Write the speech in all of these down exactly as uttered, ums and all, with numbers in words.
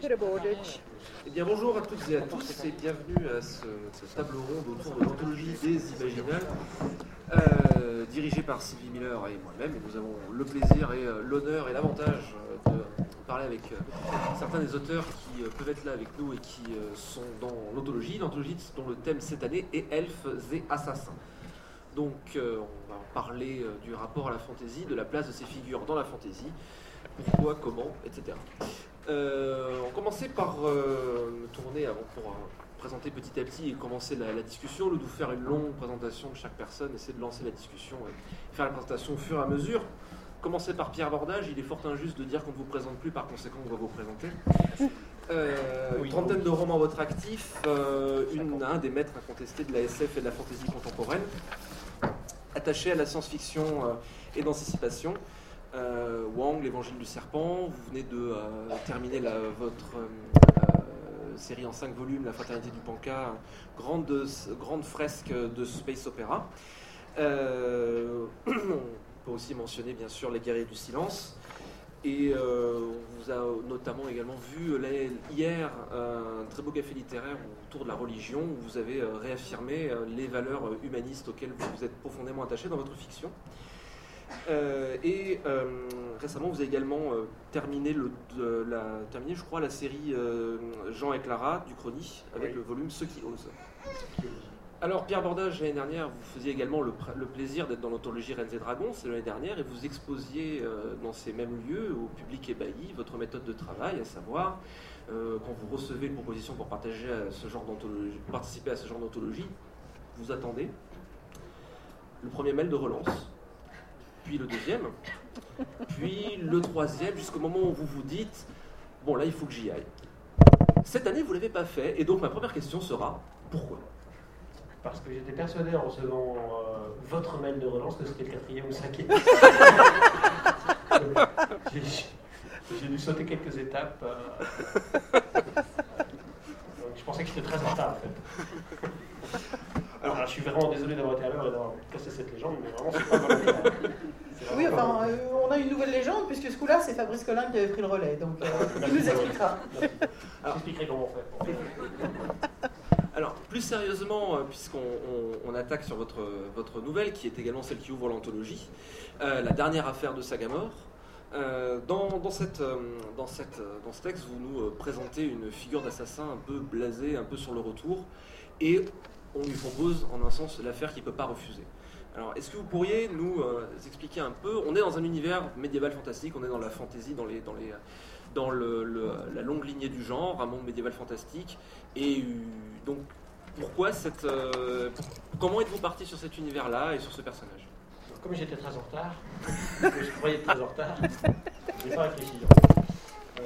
Peter Bordage. Eh bien, bonjour à toutes et à tous et bienvenue à ce, cette table ronde autour de l'anthologie des Imaginales, euh, dirigée par Sylvie Miller et moi-même. Et nous avons le plaisir et euh, l'honneur et l'avantage euh, de parler avec euh, certains des auteurs qui euh, peuvent être là avec nous et qui euh, sont dans l'anthologie. L'anthologie dont le thème cette année est Elfes et Assassins. Donc, euh, on va parler euh, du rapport à la fantaisie, de la place de ces figures dans la fantaisie, pourquoi, comment, et cetera. Euh, on commençait par euh, me tourner avant pour euh, présenter petit à petit et commencer la, la discussion, de nous faire une longue présentation de chaque personne, essayer de lancer la discussion et faire la présentation au fur et à mesure. Commencer par Pierre Bordage, il est fort injuste de dire qu'on ne vous présente plus, par conséquent on va vous présenter. Euh, une trentaine de romans à votre actif, euh, une, un des maîtres incontestés de la S F et de la fantaisie contemporaine, attaché à la science-fiction euh, et d'anticipation. Euh, Wang, l'Évangile du Serpent, vous venez de euh, terminer la, votre euh, série en cinq volumes, La Fraternité du Panka, grande, grande fresque de space opéra. Euh, on peut aussi mentionner bien sûr Les Guerriers du Silence. Et euh, on vous a notamment également vu là, hier euh, un très beau café littéraire autour de la religion, où vous avez euh, réaffirmé euh, les valeurs humanistes auxquelles vous vous êtes profondément attaché dans votre fiction. Euh, et euh, récemment, vous avez également euh, terminé, le, de, la, terminé, je crois, la série euh, Jean et Clara du Chrony, avec oui. le volume Ceux qui osent. Alors, Pierre Bordage, l'année dernière, vous faisiez également le, le plaisir d'être dans l'anthologie Reines et Dragons, c'est l'année dernière, et vous exposiez euh, dans ces mêmes lieux, au public ébahi, votre méthode de travail, à savoir, euh, quand vous recevez une proposition pour partager à ce genre d'anthologie, participer à ce genre d'anthologie, vous attendez le premier mail de relance, puis le deuxième, puis le troisième, jusqu'au moment où vous vous dites « bon là, il faut que j'y aille ». Cette année, vous ne l'avez pas fait, et donc ma première question sera « pourquoi ?» Parce que j'étais persuadé en recevant euh, votre mail de relance que c'était le quatrième ou cinquième. j'ai, j'ai dû sauter quelques étapes. Euh... Donc, je pensais que j'étais très en retard en fait. Alors, Alors, je suis vraiment désolé d'avoir été à l'heure et d'avoir cassé cette légende, mais vraiment c'est pas volontaire. C'est oui, enfin, euh, on a une nouvelle légende, puisque ce coup-là, c'est Fabrice Collin qui avait pris le relais, donc euh, il nous expliquera. J'expliquerai comment on fait. Alors, plus sérieusement, puisqu'on on, on attaque sur votre, votre nouvelle, qui est également celle qui ouvre l'anthologie, euh, la dernière affaire de Sagamore, euh, dans, dans, cette, euh, dans, cette, dans ce texte, vous nous euh, présentez une figure d'assassin un peu blasée, un peu sur le retour, et on lui propose, en un sens, l'affaire qu'il ne peut pas refuser. Alors, est-ce que vous pourriez nous euh, expliquer un peu, on est dans un univers médiéval fantastique, on est dans la fantaisie, dans les... Dans les dans le, le, la longue lignée du genre, un monde médiéval fantastique. Et euh, donc, pourquoi cette... Euh, comment êtes-vous parti sur cet univers-là et sur ce personnage ? Comme j'étais très en retard, que je croyais être très en retard, je n'ai pas réfléchi. Euh,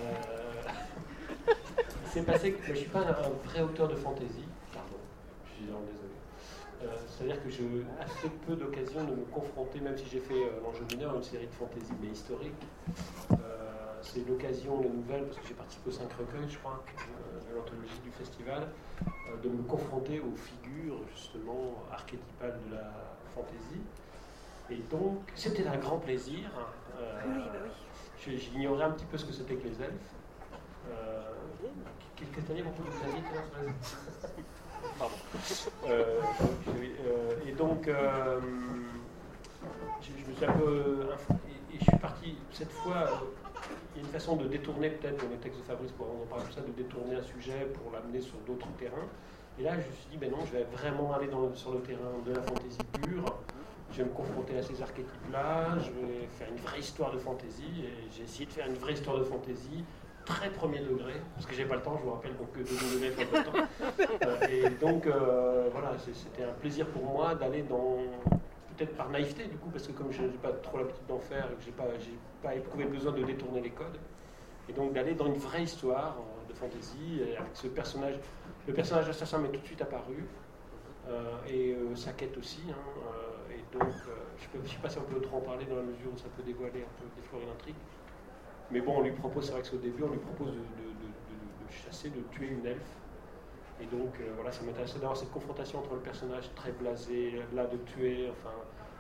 il s'est passé que je ne suis pas un, un vrai auteur de fantasy, pardon, je suis vraiment désolé. Euh, c'est-à-dire que j'ai assez peu d'occasions de me confronter, même si j'ai fait euh, l'enjeu mineur, une série de fantasy, mais historique. Euh, C'est l'occasion, la nouvelle, parce que j'ai participé aux cinq recueils, je crois, de l'anthologie du festival, de me confronter aux figures, justement, archétypales de la fantaisie. Et donc, c'était un grand plaisir. Euh, oui, bah oui. J'ignorais un petit peu ce que c'était que les elfes. Euh, Qu'est-ce que tu as beaucoup de plaisir, pardon. Euh, donc, euh, et donc, euh, je, je me suis un peu... Et, et je suis parti, cette fois... Il y a une façon de détourner peut-être dans les textes de Fabrice, pour on en parle tout ça, de détourner un sujet pour l'amener sur d'autres terrains. Et là, je me suis dit, ben non, je vais vraiment aller dans le, sur le terrain de la fantaisie pure. Je vais me confronter à ces archétypes-là, je vais faire une vraie histoire de fantaisie. Et j'ai essayé de faire une vraie histoire de fantaisie, très premier degré, parce que j'ai pas le temps, je vous rappelle donc que deuxième degré, il faut pas le temps. Euh, et donc, euh, voilà, c'était un plaisir pour moi d'aller dans... peut-être par naïveté du coup, parce que comme je n'ai pas trop l'habitude d'en faire et que je n'ai pas, j'ai pas éprouvé le besoin de détourner les codes, et donc d'aller dans une vraie histoire de fantasy, avec ce personnage, le personnage assassin m'est tout de suite apparu, euh, et euh, sa quête aussi, hein, euh, et donc euh, je ne sais pas si on peut trop en parler dans la mesure où ça peut dévoiler un peu, déflorer l'intrigue, mais bon, on lui propose, c'est vrai que c'est au début, on lui propose de, de, de, de, de chasser, de tuer une elfe. Et donc, euh, voilà, ça m'intéressait d'avoir cette confrontation entre le personnage très blasé, là de tuer, enfin,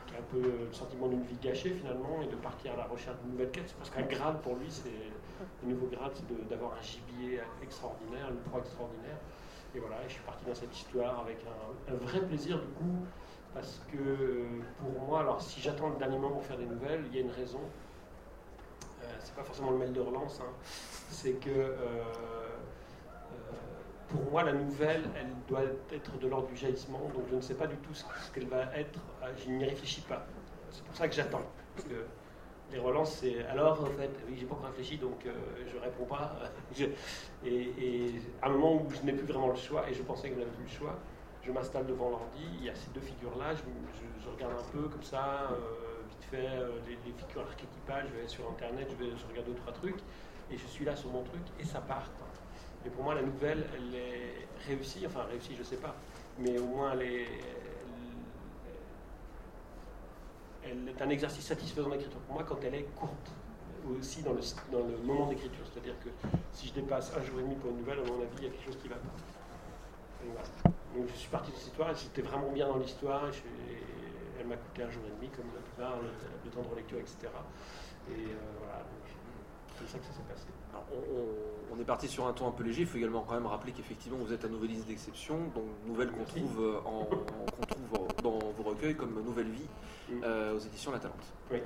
qui a un peu le sentiment d'une vie gâchée finalement, et de partir à la recherche d'une nouvelle quête. C'est parce qu'un Graal pour lui, c'est le nouveau Graal, c'est de, d'avoir un gibier extraordinaire, une proie extraordinaire. Et voilà, et je suis parti dans cette histoire avec un, un vrai plaisir du coup, parce que pour moi, alors si j'attends le dernier moment pour faire des nouvelles, il y a une raison. Euh, c'est pas forcément le mail de relance, hein. C'est que euh, euh, pour moi, la nouvelle, elle doit être de l'ordre du jaillissement, donc je ne sais pas du tout ce, ce qu'elle va être, je n'y réfléchis pas. C'est pour ça que j'attends. Parce que les relances, c'est alors, en fait, oui, j'ai pas encore réfléchi, donc euh, je réponds pas. je, et, et à un moment où je n'ai plus vraiment le choix, et je pensais que je n'avais plus le choix, je m'installe devant l'ordi, il y a ces deux figures-là, je, je, je regarde un peu comme ça, euh, vite fait, euh, les, les figures archétypales, je vais sur Internet, je, vais, je regarde deux, trois trucs, et je suis là sur mon truc, et ça part. Et pour moi, la nouvelle, elle est réussie, enfin réussie, je sais pas, mais au moins elle est... Elle est un exercice satisfaisant d'écriture pour moi quand elle est courte, aussi dans le, dans le moment d'écriture. C'est-à-dire que si je dépasse un jour et demi pour une nouvelle, à mon avis, il y a quelque chose qui ne va pas. Donc, voilà. Donc je suis parti de cette histoire, j'étais vraiment bien dans l'histoire, et, et elle m'a coûté un jour et demi, comme la plupart, le, le temps de relecture, et cetera. Et euh, voilà, c'est ça que ça s'est passé. Alors, on, on est parti sur un ton un peu léger, il faut également quand même rappeler qu'effectivement vous êtes un nouvelliste d'exception, donc nouvelle qu'on trouve, en, qu'on trouve dans vos recueils comme Nouvelle Vie. Euh, aux éditions La Talente. Oui.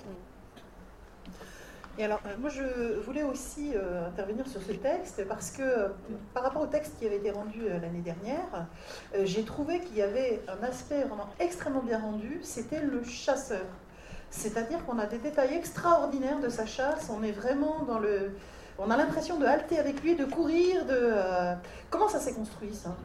Et alors, euh, moi je voulais aussi euh, intervenir sur ce texte parce que euh, par rapport au texte qui avait été rendu euh, l'année dernière, euh, j'ai trouvé qu'il y avait un aspect vraiment extrêmement bien rendu, c'était le chasseur. C'est-à-dire qu'on a des détails extraordinaires de sa chasse, on est vraiment dans le... On a l'impression de halter avec lui, de courir, de... Euh... Comment ça s'est construit, ça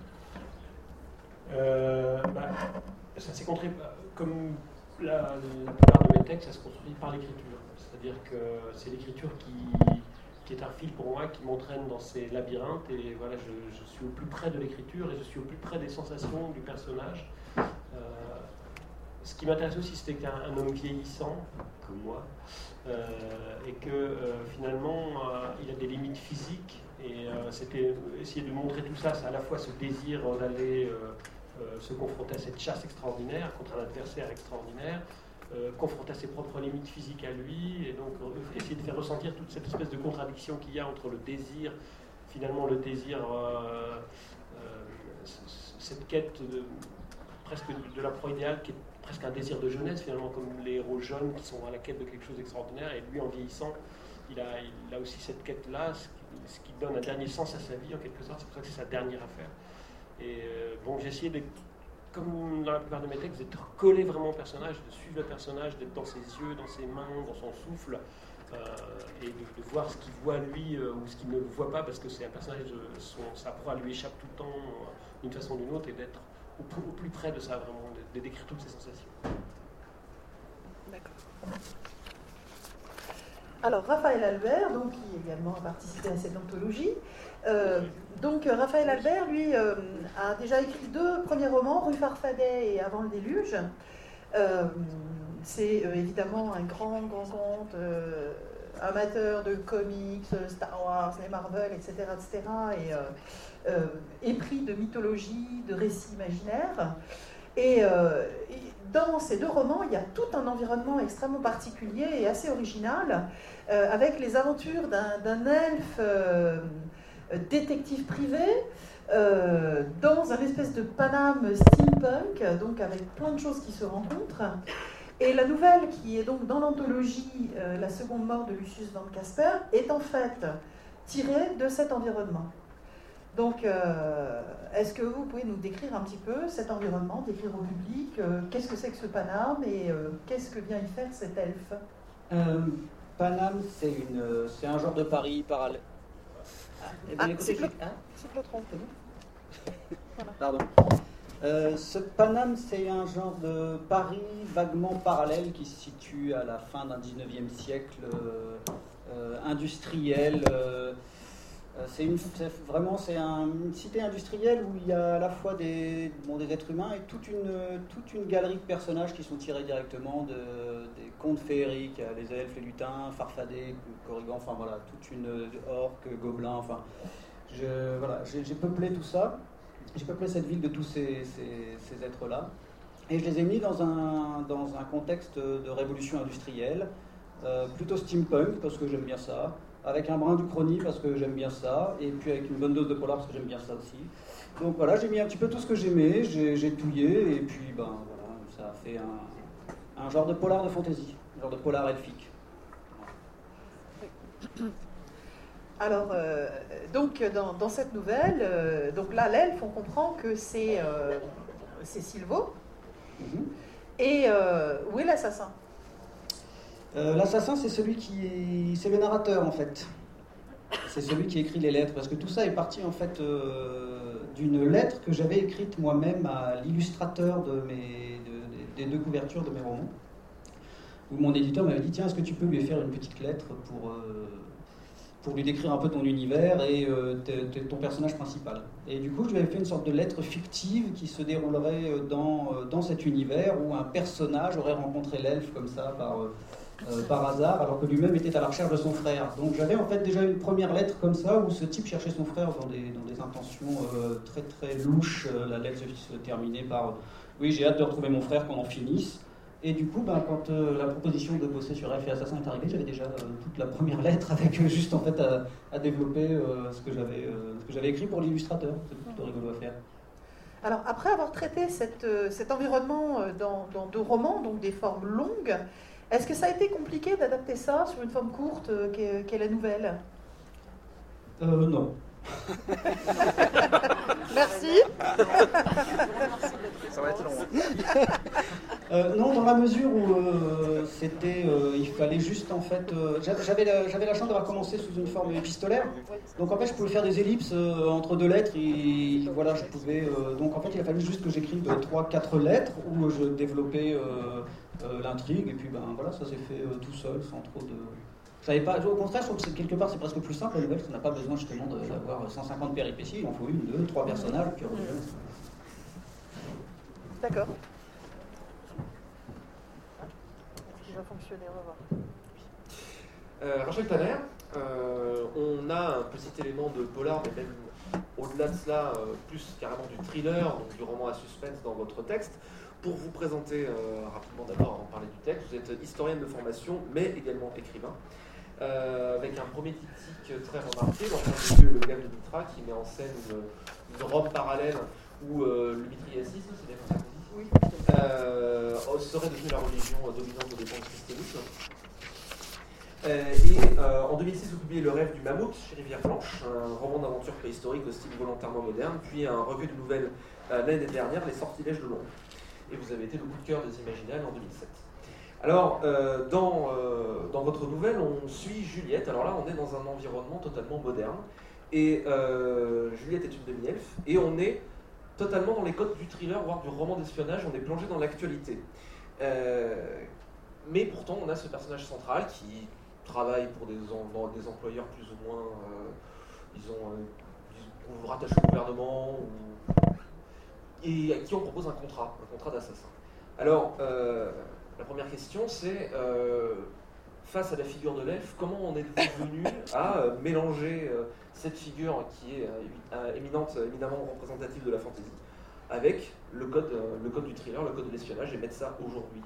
euh, bah, Ça s'est construit comme... La, la plupart de mes textes, ça se construit par l'écriture. C'est-à-dire que c'est l'écriture qui, qui est un fil pour moi, qui m'entraîne dans ces labyrinthes. Et voilà, je, je suis au plus près de l'écriture et je suis au plus près des sensations du personnage. Euh, ce qui m'intéresse aussi, c'était qu'il y a un, un homme vieillissant, comme moi, euh, et que euh, finalement, euh, il a des limites physiques. Et euh, c'était essayer de montrer tout ça, c'est à la fois ce désir d'aller... Euh, Euh, se confronter à cette chasse extraordinaire contre un adversaire extraordinaire, euh, confronter à ses propres limites physiques à lui, et donc euh, essayer de faire ressentir toute cette espèce de contradiction qu'il y a entre le désir, finalement le désir, euh, euh, cette quête de, presque de la proie idéale qui est presque un désir de jeunesse finalement, comme les héros jeunes qui sont à la quête de quelque chose d'extraordinaire, et lui en vieillissant, il a, il a aussi cette quête-là, ce qui, ce qui donne un dernier sens à sa vie en quelque sorte, c'est pour ça que c'est sa dernière affaire. Et euh, bon, j'ai essayé, de, comme dans la plupart de mes textes, d'être collé vraiment au personnage, de suivre le personnage, d'être dans ses yeux, dans ses mains, dans son souffle, euh, et de, de voir ce qu'il voit lui euh, ou ce qu'il ne voit pas, parce que c'est un personnage, de, son, sa proie lui échappe tout le temps euh, d'une façon ou d'une autre, et d'être au, au plus près de ça, vraiment, de, de décrire toutes ces sensations. D'accord. Alors, Raphaël Albert, donc, qui également a participé à cette anthologie. Euh, donc, Raphaël Albert, lui, euh, a déjà écrit deux premiers romans, Rue Farfadet et Avant le déluge. Euh, c'est euh, évidemment un grand, grand conte, euh, amateur de comics, Star Wars, les Marvel, et cetera, et cetera, et euh, euh, épris de mythologie, de récits imaginaires. Et, euh, et dans ces deux romans, il y a tout un environnement extrêmement particulier et assez original, euh, avec les aventures d'un, d'un elfe euh, détective privé, euh, dans un espèce de Paname steampunk, donc avec plein de choses qui se rencontrent. Et la nouvelle, qui est donc dans l'anthologie euh, La seconde mort de Lucius Van Casper, est en fait tirée de cet environnement. Donc, euh, est-ce que vous pouvez nous décrire un petit peu cet environnement, décrire au public euh, qu'est-ce que c'est que ce Paname et euh, qu'est-ce que vient y faire cet elfe? euh, Paname, c'est, une, c'est un genre de Paris parallèle. Ah, ah, c'est Claude Tron. Voilà. Pardon. Euh, ce Paname, c'est un genre de Paris vaguement parallèle qui se situe à la fin d'un dix-neuvième siècle, euh, euh, industriel. Euh, c'est, une, c'est vraiment c'est un, une cité industrielle où il y a à la fois des, bon, des êtres humains et toute une, toute une galerie de personnages qui sont tirés directement de, des contes féeriques, les elfes, les lutins, Farfadet, Corrigan, enfin voilà, toute une orque, gobelins, enfin, je, voilà, j'ai, j'ai peuplé tout ça. J'ai peuplé cette ville de tous ces, ces, ces êtres-là. Et je les ai mis dans un, dans un contexte de révolution industrielle, euh, plutôt steampunk parce que j'aime bien ça, avec un brin d'Uchronie parce que j'aime bien ça, et puis avec une bonne dose de polar parce que j'aime bien ça aussi. Donc voilà, j'ai mis un petit peu tout ce que j'aimais, j'ai, j'ai touillé, et puis ben voilà, ça a fait un, un genre de polar de fantasy, un genre de polar elfique. Alors, euh, donc dans, dans cette nouvelle, euh, donc là, l'elfe, on comprend que c'est euh, c'est Silvo. Mm-hmm. Et euh, où est l'assassin? euh, L'assassin, c'est celui qui, c'est le narrateur en fait. C'est celui qui écrit les lettres, parce que tout ça est parti en fait euh, d'une lettre que j'avais écrite moi-même à l'illustrateur de mes, de, des deux couvertures de mes romans, où mon éditeur m'avait dit, tiens, est-ce que tu peux lui faire une petite lettre pour, euh, pour lui décrire un peu ton univers et euh, t- t- ton personnage principal. Et du coup, je lui avais fait une sorte de lettre fictive qui se déroulerait dans, dans cet univers, où un personnage aurait rencontré l'elfe comme ça, par... Euh, par hasard, alors que lui-même était à la recherche de son frère. Donc j'avais en fait déjà une première lettre comme ça, où ce type cherchait son frère dans des, dans des intentions euh, très très louches. Euh, la lettre se terminait par euh, « Oui, j'ai hâte de retrouver mon frère, qu'on en finisse ». Et du coup, ben, quand euh, la proposition de bosser sur Elfe et Assassin est arrivée, j'avais déjà euh, toute la première lettre avec euh, juste en fait à, à développer euh, ce que j'avais euh, ce que j'avais écrit pour l'illustrateur. C'est plutôt rigolo à faire. Alors, après avoir traité cette, euh, cet environnement euh, dans, dans deux romans, donc des formes longues, est-ce que ça a été compliqué d'adapter ça sur une forme courte euh, qu'est, qu'est la nouvelle? Euh, non. Merci. Ça va être long. Euh, non, dans la mesure où euh, c'était, euh, il fallait juste en fait, euh, j'avais la, j'avais la chance d'avoir commencé sous une forme épistolaire, donc en fait je pouvais faire des ellipses euh, entre deux lettres et voilà, je pouvais, euh, donc en fait il a fallu juste que j'écrive trois quatre lettres où je développais euh, euh, l'intrigue et puis ben voilà, ça s'est fait euh, tout seul sans trop de. Je savais pas, au contraire, je trouve que c'est, quelque part c'est presque plus simple la nouvelle, ça n'a pas besoin justement de, d'avoir cent cinquante péripéties, il en faut une, deux, trois personnages, puis on revient. D'accord. Est-ce qu'il va fonctionner? On va voir. Euh, Rachel Tanner, euh, on a un petit élément de polar, mais même au-delà de cela, euh, plus carrément du thriller, donc du roman à suspense dans votre texte. Pour vous présenter euh, rapidement, d'abord avant de parler du texte, vous êtes historienne de formation, mais également écrivain, euh, avec un premier diptyque très remarqué, dans un milieu, le Glaive de Mithra, qui met en scène une, une Rome parallèle où euh, le mithriacisme, c'est bien comme ça qu'on dit, Oui. euh, serait devenu la religion dominante au dépens du christianisme. Euh, et euh, en deux mille six, vous publiez Le Rêve du Mammouth chez Rivière Blanche, un roman d'aventure préhistorique au style volontairement moderne, puis un recueil de nouvelles euh, l'année dernière, Les Sortilèges de l'ombre. Et vous avez été le coup de cœur des Imaginales en deux mille sept. Alors, euh, dans, euh, dans votre nouvelle, on suit Juliette. Alors là, on est dans un environnement totalement moderne. Et euh, Juliette est une demi-elfe. Et on est totalement dans les codes du thriller, voire du roman d'espionnage. On est plongé dans l'actualité. Euh, mais pourtant, on a ce personnage central qui travaille pour des, en, des employeurs plus ou moins, euh, disons, euh, rattachés au gouvernement, ou, et à qui on propose un contrat, un contrat d'assassin. Alors, euh, la première question, c'est, euh, face à la figure de l'elfe, comment on est venu à euh, mélanger euh, cette figure qui est euh, éminente, éminemment représentative de la fantasy, avec le code, euh, le code du thriller, le code de l'espionnage, et mettre ça aujourd'hui?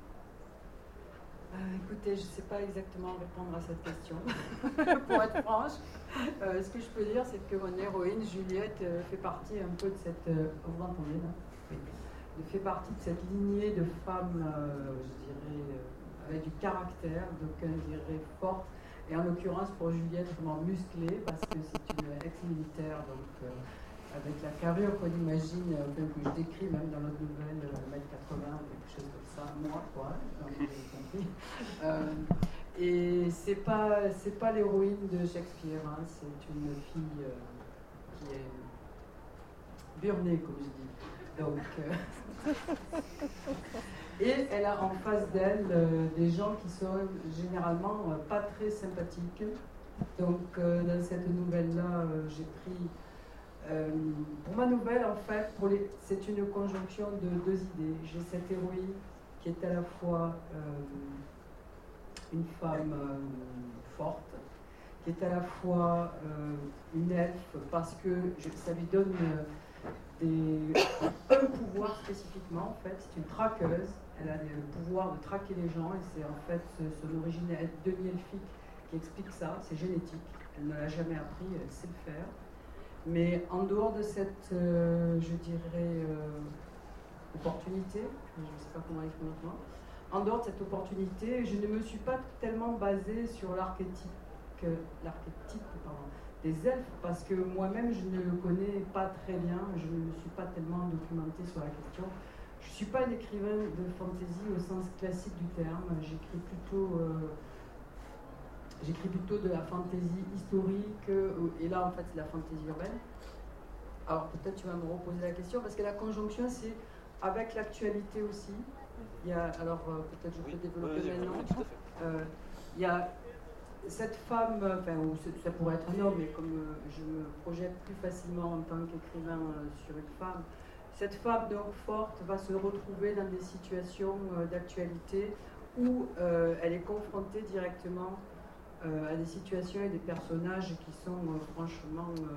Euh, écoutez, je ne sais pas exactement répondre à cette question, pour être franche. Euh, ce que je peux dire, c'est que mon héroïne, Juliette, euh, fait partie un peu de cette... Euh, vous entendez, là? Oui. Elle fait partie de cette lignée de femmes, euh, je dirais, euh, avec du caractère, d'aucuns diraient fortes, et en l'occurrence pour Juliette, vraiment musclée, parce que c'est une ex-militaire, donc euh, avec la carrure qu'on imagine, euh, que je décris même dans notre nouvelle, euh, un mètre quatre-vingts, quelque chose comme ça, moi, quoi, vous avez compris. Euh, et c'est pas, c'est pas l'héroïne de Shakespeare, hein, c'est une fille euh, qui est burnée, comme je dis. Donc, euh, et elle a en face d'elle euh, des gens qui sont généralement euh, pas très sympathiques. Donc, euh, dans cette nouvelle-là, euh, j'ai pris... Euh, pour ma nouvelle, en fait, pour les, c'est une conjonction de deux idées. J'ai cette héroïne qui est à la fois euh, une femme euh, forte, qui est à la fois euh, une elfe, parce que je, ça lui donne... Euh, des, un pouvoir spécifiquement, en fait. C'est une traqueuse. Elle a le pouvoir de traquer les gens et c'est en fait son origine est Denis Elphick qui explique ça. C'est génétique. Elle ne l'a jamais appris, elle sait le faire. Mais en dehors de cette, euh, je dirais, euh, opportunité, je ne sais pas comment l'exprimer autrement, en dehors de cette opportunité, je ne me suis pas tellement basée sur l'archétype, l'archétype pardon, des elfes, parce que moi-même, je ne le connais pas très bien, je ne me suis pas tellement documentée sur la question. Je ne suis pas une écrivain de fantasy au sens classique du terme, j'écris plutôt... Euh, J'écris plutôt de la fantaisie historique, et là en fait c'est la fantaisie urbaine. Alors peut-être tu vas me reposer la question, parce que la conjonction c'est avec l'actualité aussi. Il y a, alors euh, peut-être je peux oui, développer oui, maintenant. Oui, euh, il y a cette femme, enfin ou ça pourrait être un homme, mais comme euh, je me projette plus facilement en tant qu'écrivain euh, sur une femme, cette femme donc forte va se retrouver dans des situations euh, d'actualité où euh, elle est confrontée directement Euh, à des situations et des personnages qui sont euh, franchement euh,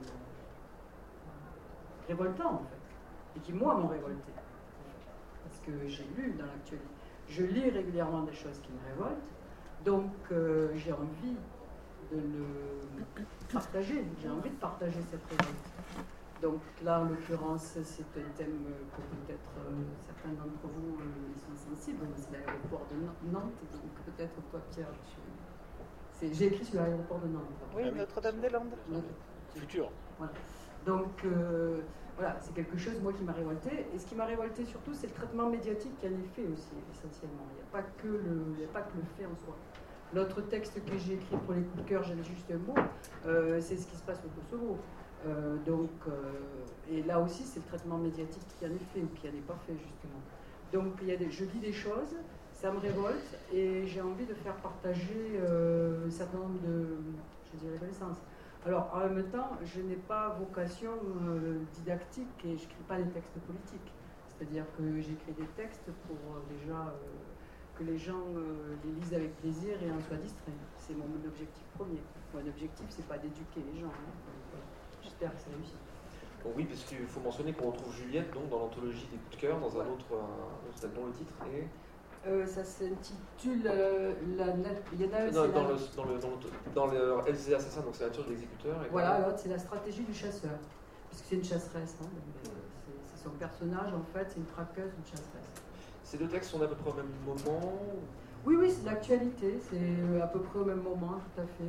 révoltants en fait, et qui moi m'ont révolté, en fait, parce que j'ai lu dans l'actualité, je lis régulièrement des choses qui me révoltent, donc euh, j'ai envie de le partager, j'ai envie de partager cette révolte. Donc là en l'occurrence c'est un thème que peut-être euh, certains d'entre vous euh, y sont sensibles, c'est l'aéroport de Nantes, donc peut-être toi Pierre, je j'ai écrit sur l'aéroport de Nantes. Oui, Notre-Dame-des-Landes. Futur. Voilà. Donc, euh, voilà, c'est quelque chose, moi, qui m'a révolté. Et ce qui m'a révolté surtout, c'est le traitement médiatique qui en est fait aussi, essentiellement. Il n'y a pas que le, il n'y a pas que le fait en soi. L'autre texte que j'ai écrit pour les coups de cœur, j'aime juste un mot, euh, c'est ce qui se passe au Kosovo. Euh, donc, euh, et là aussi, c'est le traitement médiatique qui en est fait ou qui n'en est pas fait, justement. Donc, il y a des, je dis des choses, ça me révolte et j'ai envie de faire partager euh, un certain nombre de, je dirais, connaissances. Alors, en même temps, je n'ai pas vocation euh, didactique et je n'écris pas des textes politiques. C'est-à-dire que j'écris des textes pour euh, déjà euh, que les gens euh, les lisent avec plaisir et en soient distraits. C'est mon objectif premier. Mon objectif, c'est pas d'éduquer les gens. Hein. Voilà. J'espère que ça réussit. Bon, oui, parce qu'il faut mentionner qu'on retrouve Juliette donc, dans l'anthologie des coups de cœur, dans un autre, un, dont le titre est... Euh, ça s'intitule euh, la il y en a dans, dans, le, dans, le, dans, le, dans le L C Assassin, donc c'est la nature de l'exécuteur. Voilà, l'autre c'est la stratégie du chasseur, puisque c'est une chasseresse. Hein, c'est son personnage en fait, c'est une traqueuse, une chasseresse. Ces deux textes sont à peu près au même moment? Oui, oui, c'est de l'actualité, c'est à peu près au même moment, tout à fait.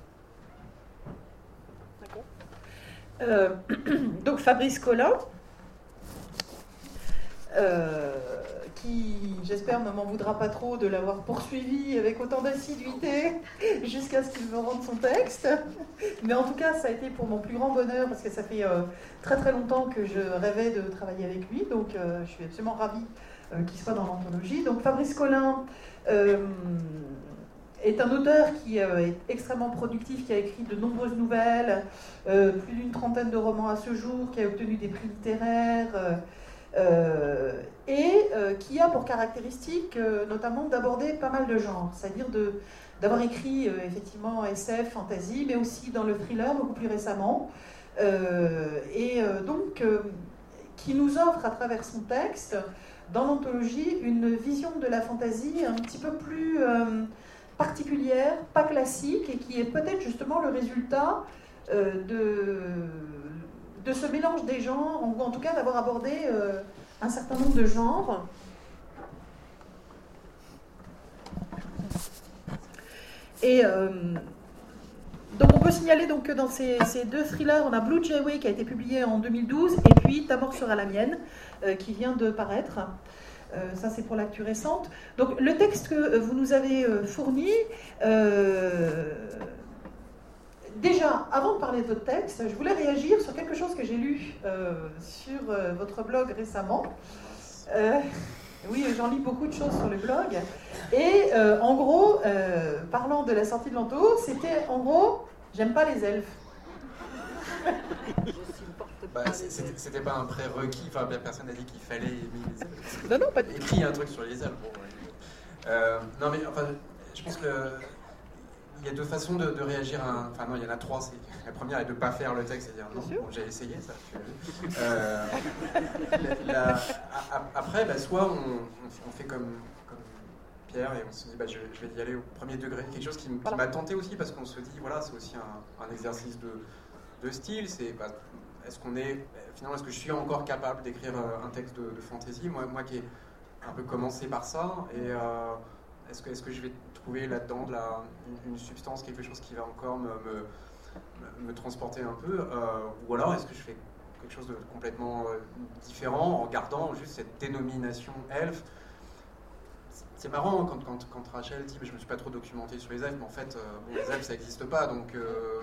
D'accord. Euh, donc Fabrice Collin. Euh, qui, j'espère, ne m'en voudra pas trop de l'avoir poursuivi avec autant d'assiduité jusqu'à ce qu'il me rende son texte. Mais en tout cas, ça a été pour mon plus grand bonheur, parce que ça fait euh, très très longtemps que je rêvais de travailler avec lui, donc euh, je suis absolument ravie euh, qu'il soit dans l'anthologie. Donc Fabrice Collin euh, est un auteur qui euh, est extrêmement productif, qui a écrit de nombreuses nouvelles, euh, plus d'une trentaine de romans à ce jour, qui a obtenu des prix littéraires, euh, Euh, et euh, qui a pour caractéristique euh, notamment d'aborder pas mal de genres, c'est-à-dire d'avoir écrit euh, effectivement S F, fantasy, mais aussi dans le thriller beaucoup plus récemment, euh, et euh, donc euh, qui nous offre à travers son texte, dans l'anthologie, une vision de la fantasy un petit peu plus euh, particulière, pas classique, et qui est peut-être justement le résultat euh, de... de ce mélange des genres, ou en tout cas d'avoir abordé euh, un certain nombre de genres. Et euh, donc on peut signaler donc que dans ces, ces deux thrillers, on a Blue Jayway qui a été publié en deux mille douze, et puis Ta mort sera la mienne, euh, qui vient de paraître. Euh, ça c'est pour l'actu récente. Donc le texte que vous nous avez euh, fourni... Euh, Déjà, avant de parler de votre texte, je voulais réagir sur quelque chose que j'ai lu euh, sur euh, votre blog récemment. Euh, oui, j'en lis beaucoup de choses sur le blog. Et euh, en gros, euh, parlant de la sortie de l'anto, c'était en gros, j'aime pas les elfes. Bah, c'était pas un prérequis, enfin personne n'a dit qu'il fallait aimer les elfes. Non, non, pas du tout. Écrit un truc sur les elfes. Bon, ouais. euh, non mais enfin, je pense que il y a deux façons de, de réagir à un... Enfin non, il y en a trois. C'est... La première est de ne pas faire le texte et dire non, bon, j'ai essayé ça. Euh, la, la, a, après, bah, soit on, on fait comme, comme Pierre et on se dit bah, je, je vais y aller au premier degré. Quelque chose qui, qui voilà. m'a tenté aussi parce qu'on se dit voilà, c'est aussi un, un exercice de, de style. C'est, bah, est-ce qu'on est... Finalement, est-ce que je suis encore capable d'écrire un texte de, de fantasy, moi, moi qui ai un peu commencé par ça, et euh, est-ce que, est-ce que je vais trouver là-dedans de la, une, une substance, quelque chose qui va encore me, me, me transporter un peu, euh, ou alors est-ce que je fais quelque chose de complètement euh, différent en gardant juste cette dénomination elfe. C'est marrant quand, quand, quand Rachel dit « je me suis pas trop documenté sur les elfes », mais en fait, euh, bon, les elfes ça n'existe pas, donc... Euh,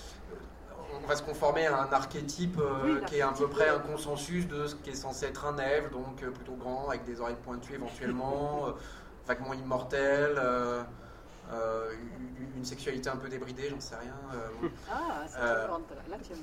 on va se conformer à un archétype euh, oui, qui est à peu près un consensus de ce qui est censé être un elfe, donc euh, plutôt grand, avec des oreilles pointues éventuellement, euh, vaguement immortel, euh, euh, une, une sexualité un peu débridée, j'en sais rien. Euh, ah, ça euh, tu ventes, là tu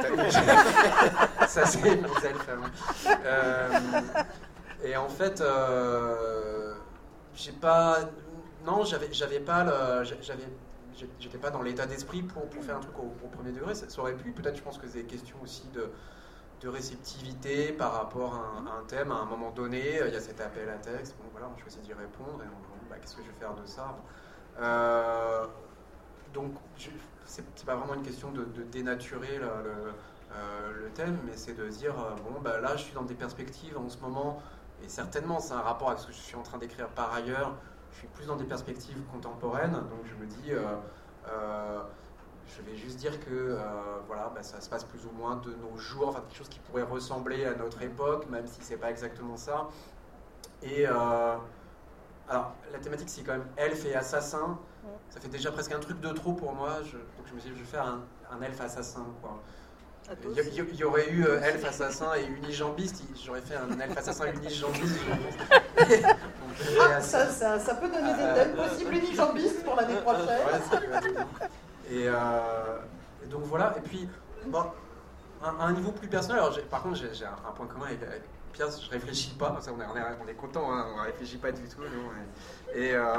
me ventes. Ça c'est mes elfes. Hein. Euh, et en fait, euh, j'ai pas... Non, j'avais, j'avais pas le... J'avais, J'étais pas dans l'état d'esprit pour, pour faire un truc au, au premier degré. Ça, ça aurait pu, peut-être, je pense que c'est des questions aussi de, de réceptivité par rapport à un, à un thème. À un moment donné, il y a cet appel à texte. Bon, voilà, on choisit d'y répondre et on bah, qu'est-ce que je vais faire de ça euh, Donc, je, c'est, c'est pas vraiment une question de, de dénaturer le, le, euh, le thème, mais c'est de dire euh, bon, bah, là, je suis dans des perspectives en ce moment, et certainement, c'est un rapport avec ce que je suis en train d'écrire par ailleurs. Je suis plus dans des perspectives contemporaines, donc je me dis, euh, euh, je vais juste dire que euh, voilà, bah, ça se passe plus ou moins de nos jours, enfin quelque chose qui pourrait ressembler à notre époque, même si c'est pas exactement ça. Et euh, alors, la thématique c'est quand même elfe et assassin, ça fait déjà presque un truc de trop pour moi, je, donc je me suis dit, je vais faire un, un elfe assassin, quoi. Il y, y, y aurait eu euh, elfe assassin et unijambiste, j'aurais fait un elfe assassin unijambiste. Ah, ça, ça, ça peut donner des thèmes possibles unijambistes pour l'année prochaine. Ouais, ça peut être bien. Et, euh, et donc voilà, et puis bon, à un niveau plus personnel, alors j'ai, par contre j'ai, j'ai un, un point commun avec, avec Pierre, je réfléchis pas, on est, on est, on est content, hein, on réfléchit pas du tout. Nous, et et euh,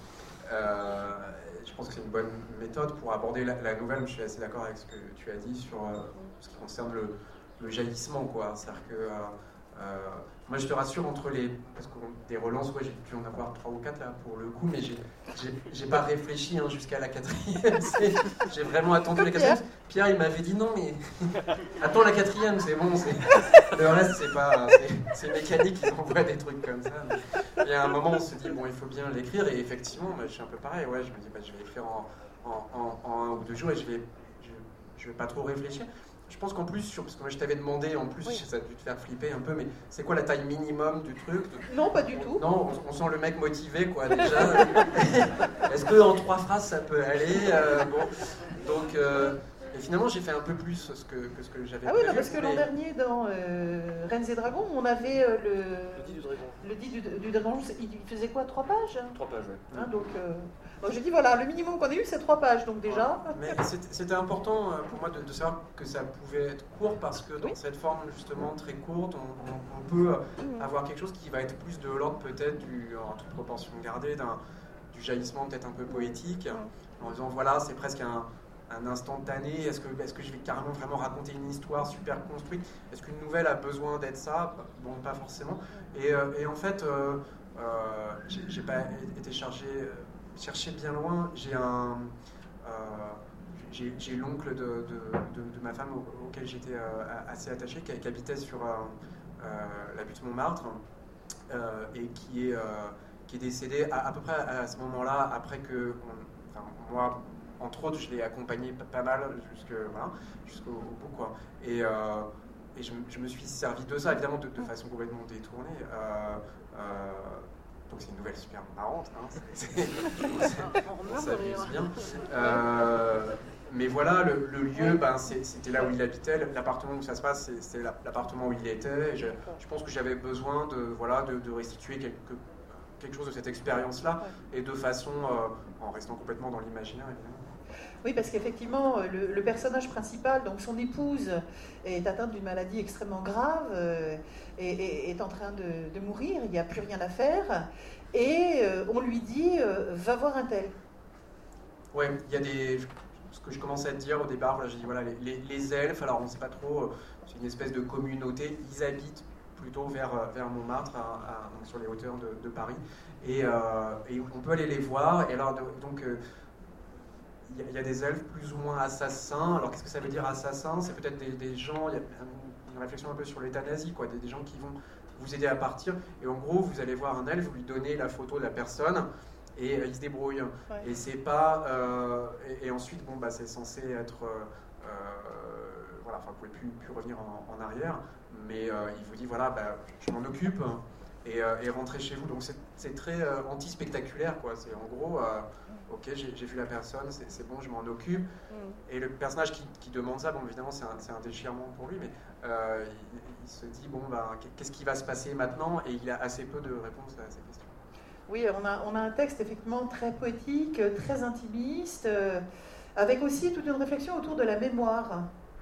euh, je pense que c'est une bonne méthode pour aborder la, la nouvelle. Je suis assez d'accord avec ce que tu as dit sur euh, ce qui concerne le, le jaillissement, quoi. C'est-à-dire que euh, euh, moi, je te rassure, entre les... Parce que des relances, ouais, j'ai pu en avoir trois ou quatre, là, pour le coup, mais j'ai, j'ai, j'ai pas réfléchi hein, jusqu'à la quatrième. C'est, j'ai vraiment attendu la quatrième. Pierre, il m'avait dit non, mais... Attends la quatrième, c'est bon. C'est... Le reste, c'est pas... C'est, c'est mécanique, ils envoient des trucs comme ça. Mais... Il y a un moment, on se dit, bon, il faut bien l'écrire, et effectivement, bah, je suis un peu pareil. Ouais, je me dis, bah, je vais l'écrire en, en, en, en un ou deux jours, et je vais, je, je vais pas trop réfléchir. Je pense qu'en plus, sur, parce que moi je t'avais demandé, en plus, oui. Ça a dû te faire flipper un peu, mais c'est quoi la taille minimum du truc de... Non, pas du on, tout. Non, on, on sent le mec motivé, quoi, déjà. Est-ce qu'en trois phrases, ça peut aller euh, bon. Donc, euh, et finalement, j'ai fait un peu plus ce que, que ce que j'avais Ah oui, prévu. Non, parce que mais... l'an dernier, dans euh, Reines et Dragons, on avait euh, le... Le dit du dragon. Le dit du, du dragon, il faisait quoi, trois pages hein Trois pages, oui. Hein, donc... Euh... Bon, j'ai dit voilà, le minimum qu'on a eu c'est trois pages, donc déjà. Mais c'était, c'était important pour moi de, de savoir que ça pouvait être court parce que dans oui. cette forme justement très courte, on, on, on peut mmh. avoir quelque chose qui va être plus de l'ordre peut-être du, en toute proportion gardée, d'un, du jaillissement peut-être un peu poétique, mmh. en disant voilà c'est presque un, un instantané, est-ce que, est-ce que je vais carrément vraiment raconter une histoire super construite, est-ce qu'une nouvelle a besoin d'être ça? Bon, pas forcément. Et, et en fait, euh, euh, j'ai, j'ai pas été chargé... chercher bien loin, j'ai un, euh, j'ai, j'ai l'oncle de, de, de, de ma femme au, auquel j'étais euh, assez attaché, qui, qui habitait sur euh, euh, la butte Montmartre euh, et qui est, euh, qui est décédé à, à peu près à, à ce moment-là, après que, on, enfin, moi, entre autres, je l'ai accompagné pas mal jusque, voilà, jusqu'au bout, quoi. Et, euh, et je, je me suis servi de ça, évidemment, de, de façon complètement détournée. Euh, euh, Donc c'est une nouvelle super marrante, hein. c'est, c'est, on s'amuse bien. Euh, mais voilà, le, le lieu, ben, c'est, c'était là où il habitait, l'appartement où ça se passe, c'est, c'est l'appartement où il était. Et je, je pense que j'avais besoin de, voilà, de, de restituer quelque, quelque chose de cette expérience-là, et de façon, euh, en restant complètement dans l'imaginaire, évidemment. Oui, parce qu'effectivement, le, le personnage principal, donc son épouse, est atteinte d'une maladie extrêmement grave euh, et, et est en train de, de mourir, il n'y a plus rien à faire, et euh, on lui dit euh, « va voir un tel ». ouais, il y a des... Ce que je commençais à te dire au départ, voilà, j'ai dit, voilà, les, les, les elfes, alors on ne sait pas trop, c'est une espèce de communauté, ils habitent plutôt vers, vers Montmartre, à, à, donc sur les hauteurs de, de Paris, et, euh, et on peut aller les voir, et alors donc... Euh, il y, y a des elfes plus ou moins assassins. Alors qu'est-ce que ça veut dire assassin? C'est peut-être des, des gens, il y a une réflexion un peu sur l'euthanasie, quoi, des, des gens qui vont vous aider à partir, et en gros vous allez voir un elfe, vous lui donnez la photo de la personne, et euh, il se débrouille. Ouais. Et c'est pas... Euh, et, et ensuite, bon, bah, c'est censé être... Euh, voilà, enfin, vous pouvez plus, plus revenir en, en arrière, mais euh, il vous dit, voilà, bah, je m'en occupe, et, euh, et rentrez chez vous. Donc c'est très euh, anti-spectaculaire, quoi. C'est en gros... Euh, ok, j'ai vu la personne, c'est bon, je m'en occupe. Mm. Et le personnage qui, qui demande ça, bon, évidemment, c'est un, un déchirement pour lui, mais euh, il, il se dit, bon, ben, qu'est-ce qui va se passer maintenant? Et il a assez peu de réponses à ces questions. Oui, on a, on a un texte effectivement très poétique, très intimiste, euh, avec aussi toute une réflexion autour de la mémoire.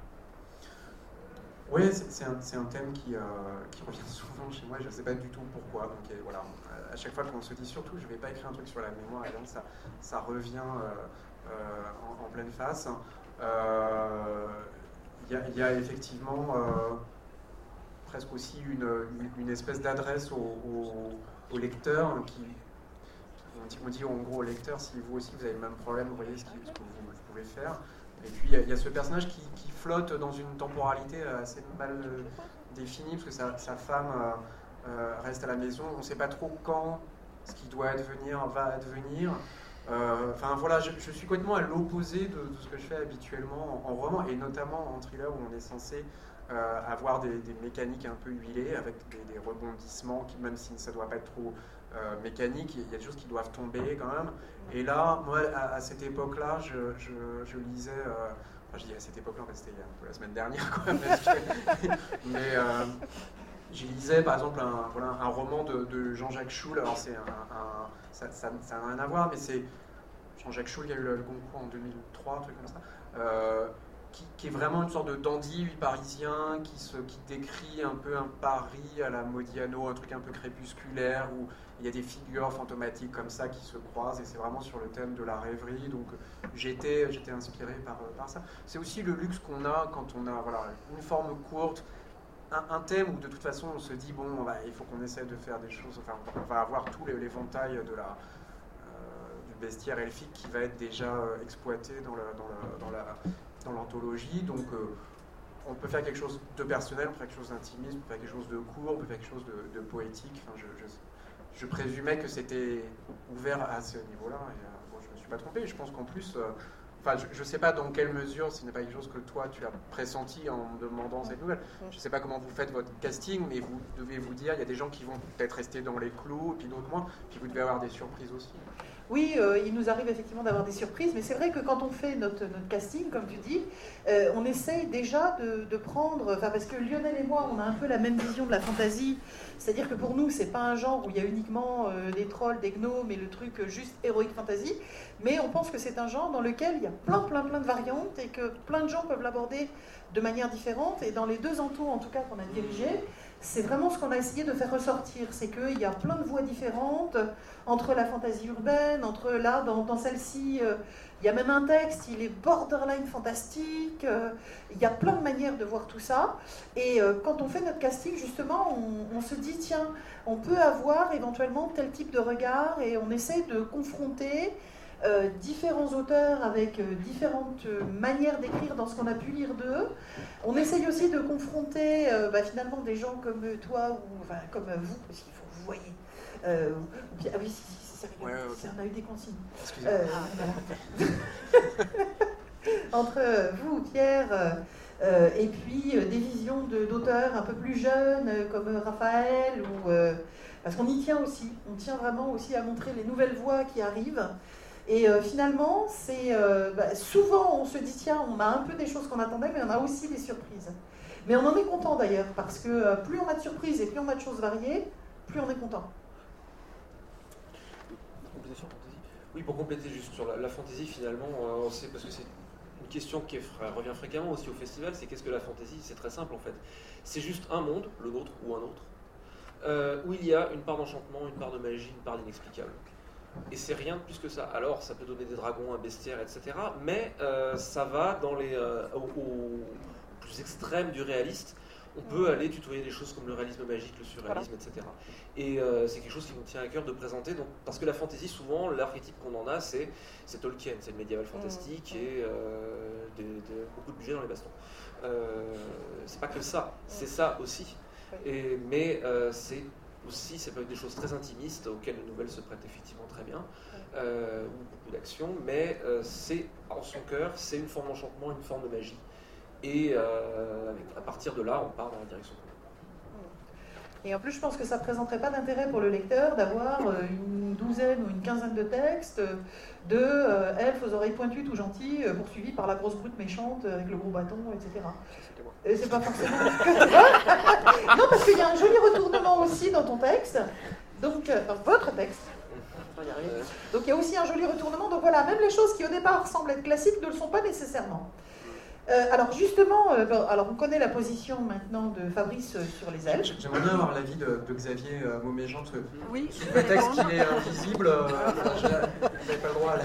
Oui, c'est un, un thème qui, euh, qui revient souvent chez moi, je ne sais pas du tout pourquoi. Donc et voilà, à chaque fois qu'on se dit surtout, je ne vais pas écrire un truc sur la mémoire, et donc ça, ça revient euh, euh, en, en pleine face. Il euh, y, y a effectivement euh, presque aussi une, une, une espèce d'adresse au, au, au lecteur qui, on dit, on dit en gros au lecteur, si vous aussi vous avez le même problème, vous voyez ce, qui, ce que vous, vous pouvez faire. Et puis il y, y a ce personnage qui, qui flotte dans une temporalité assez mal euh, définie, parce que sa, sa femme euh, euh, reste à la maison, on ne sait pas trop quand ce qui doit advenir va advenir. Euh, enfin voilà, je, je suis complètement à l'opposé de, de ce que je fais habituellement en, en roman, et notamment en thriller où on est censé euh, avoir des, des mécaniques un peu huilées, avec des, des rebondissements, qui, même si ça ne doit pas être trop euh, mécanique, il y a des choses qui doivent tomber quand même. Et là, moi, à, à cette époque-là, je, je, je lisais, euh, enfin je dis à cette époque-là, c'était un peu la semaine dernière quand même, mais euh, je lisais par exemple un, voilà, un roman de, de Jean-Jacques Schul, alors c'est un, un, ça, ça, ça n'a rien à voir, mais c'est Jean-Jacques Schul, il y a eu le, le Goncourt en deux mille trois, un truc comme ça, euh, qui, qui est vraiment une sorte de dandy parisien, qui, se, qui décrit un peu un Paris à la Modiano, un truc un peu crépusculaire, où il y a des figures fantomatiques comme ça qui se croisent, et c'est vraiment sur le thème de la rêverie, donc j'étais j'étais inspiré par, par ça. C'est aussi le luxe qu'on a quand on a voilà, une forme courte, un, un thème où de toute façon on se dit, bon, bah, il faut qu'on essaie de faire des choses, enfin on va avoir tout l'éventail de la, euh, du bestiaire elfique qui va être déjà euh, exploité dans, le, dans, le, dans, la, dans l'anthologie, donc euh, on peut faire quelque chose de personnel, on peut faire quelque chose d'intimiste, on peut faire quelque chose de court, on peut faire quelque chose de, de poétique, enfin, je, je Je présumais que c'était ouvert à ce niveau-là, et euh, bon, je ne me suis pas trompé. Je pense qu'en plus, euh, enfin, je ne sais pas dans quelle mesure, ce n'est pas quelque chose que toi tu as pressenti en me demandant cette nouvelle. Je ne sais pas comment vous faites votre casting, mais vous devez vous dire, il y a des gens qui vont peut-être rester dans les clous, et puis d'autres moins, puis vous devez avoir des surprises aussi. Oui, euh, il nous arrive effectivement d'avoir des surprises, mais c'est vrai que quand on fait notre, notre casting, comme tu dis, euh, on essaye déjà de, de prendre, enfin parce que Lionel et moi, on a un peu la même vision de la fantasy, c'est-à-dire que pour nous, c'est pas un genre où il y a uniquement euh, des trolls, des gnomes et le truc euh, juste héroïque fantasy, mais on pense que c'est un genre dans lequel il y a plein, plein, plein de variantes et que plein de gens peuvent l'aborder de manière différente, et dans les deux entours, en tout cas, qu'on a dirigés, c'est vraiment ce qu'on a essayé de faire ressortir, c'est qu'il y a plein de voix différentes entre la fantaisie urbaine, entre là, dans, dans celle-ci, euh, il y a même un texte, il est borderline fantastique, euh, il y a plein de manières de voir tout ça, et euh, quand on fait notre casting, justement, on, on se dit, tiens, on peut avoir éventuellement tel type de regard, et on essaie de confronter Euh, différents auteurs avec euh, différentes euh, manières d'écrire dans ce qu'on a pu lire d'eux. On essaye aussi de confronter euh, bah, finalement des gens comme toi, ou enfin, comme vous, parce qu'il faut que vous voyez. Euh, bien, ah oui, si, si, si, ça rigole. Ouais, okay. On a eu des consignes. Euh, voilà. Entre vous, Pierre, euh, et puis euh, des visions d'auteurs un peu plus jeunes, euh, comme Raphaël, ou, euh, parce qu'on y tient aussi. On tient vraiment aussi à montrer les nouvelles voix qui arrivent. Et euh, finalement, c'est euh, bah, souvent on se dit tiens, on a un peu des choses qu'on attendait, mais on a aussi des surprises. Mais on en est content d'ailleurs, parce que euh, plus on a de surprises et plus on a de choses variées, plus on est content. Complétation fantasy. Oui, pour compléter juste sur la, la fantasy, finalement, euh, c'est parce que c'est une question qui est, revient fréquemment aussi au festival, c'est qu'est-ce que la fantasy? C'est très simple en fait. C'est juste un monde, le nôtre ou un autre, euh, où il y a une part d'enchantement, une part de magie, une part d'inexplicable. Et c'est rien de plus que ça. Alors, ça peut donner des dragons, un bestiaire, et cetera. Mais euh, ça va dans les, euh, au, au plus extrême du réaliste. On peut aller tutoyer des choses comme le réalisme magique, le surréalisme, voilà. et cetera. Et euh, c'est quelque chose qui nous tient à cœur de présenter. Donc, parce que la fantasy, souvent, l'archétype qu'on en a, c'est, c'est Tolkien, c'est le médiéval fantastique mmh. et euh, des, des, beaucoup de budget dans les bastons. Euh, c'est pas que ça, c'est ça aussi. Et, mais euh, c'est aussi, ça peut être des choses très intimistes auxquelles les nouvelles se prêtent effectivement très bien, euh, ou beaucoup d'action, mais euh, c'est en son cœur, c'est une forme d'enchantement, une forme de magie. Et euh, à partir de là, on part dans la direction. Et en plus, je pense que ça ne présenterait pas d'intérêt pour le lecteur d'avoir une douzaine ou une quinzaine de textes de euh, elfes aux oreilles pointues, tout gentils, euh, poursuivis par la grosse brute méchante avec le gros bâton, et cetera. Et c'est pas forcément... non, parce qu'il y a un joli retournement aussi dans ton texte, donc, euh, dans votre texte. Donc il y a aussi un joli retournement. Donc voilà, même les choses qui au départ semblent être classiques ne le sont pas nécessairement. Euh, alors justement, euh, bon, alors on connaît la position maintenant de Fabrice euh, sur les elfes. J'aimerais bien avoir l'avis de, de Xavier euh, Mauméjean, parce que oui. sous prétexte qu'il est invisible, euh, vous n'avez pas le droit à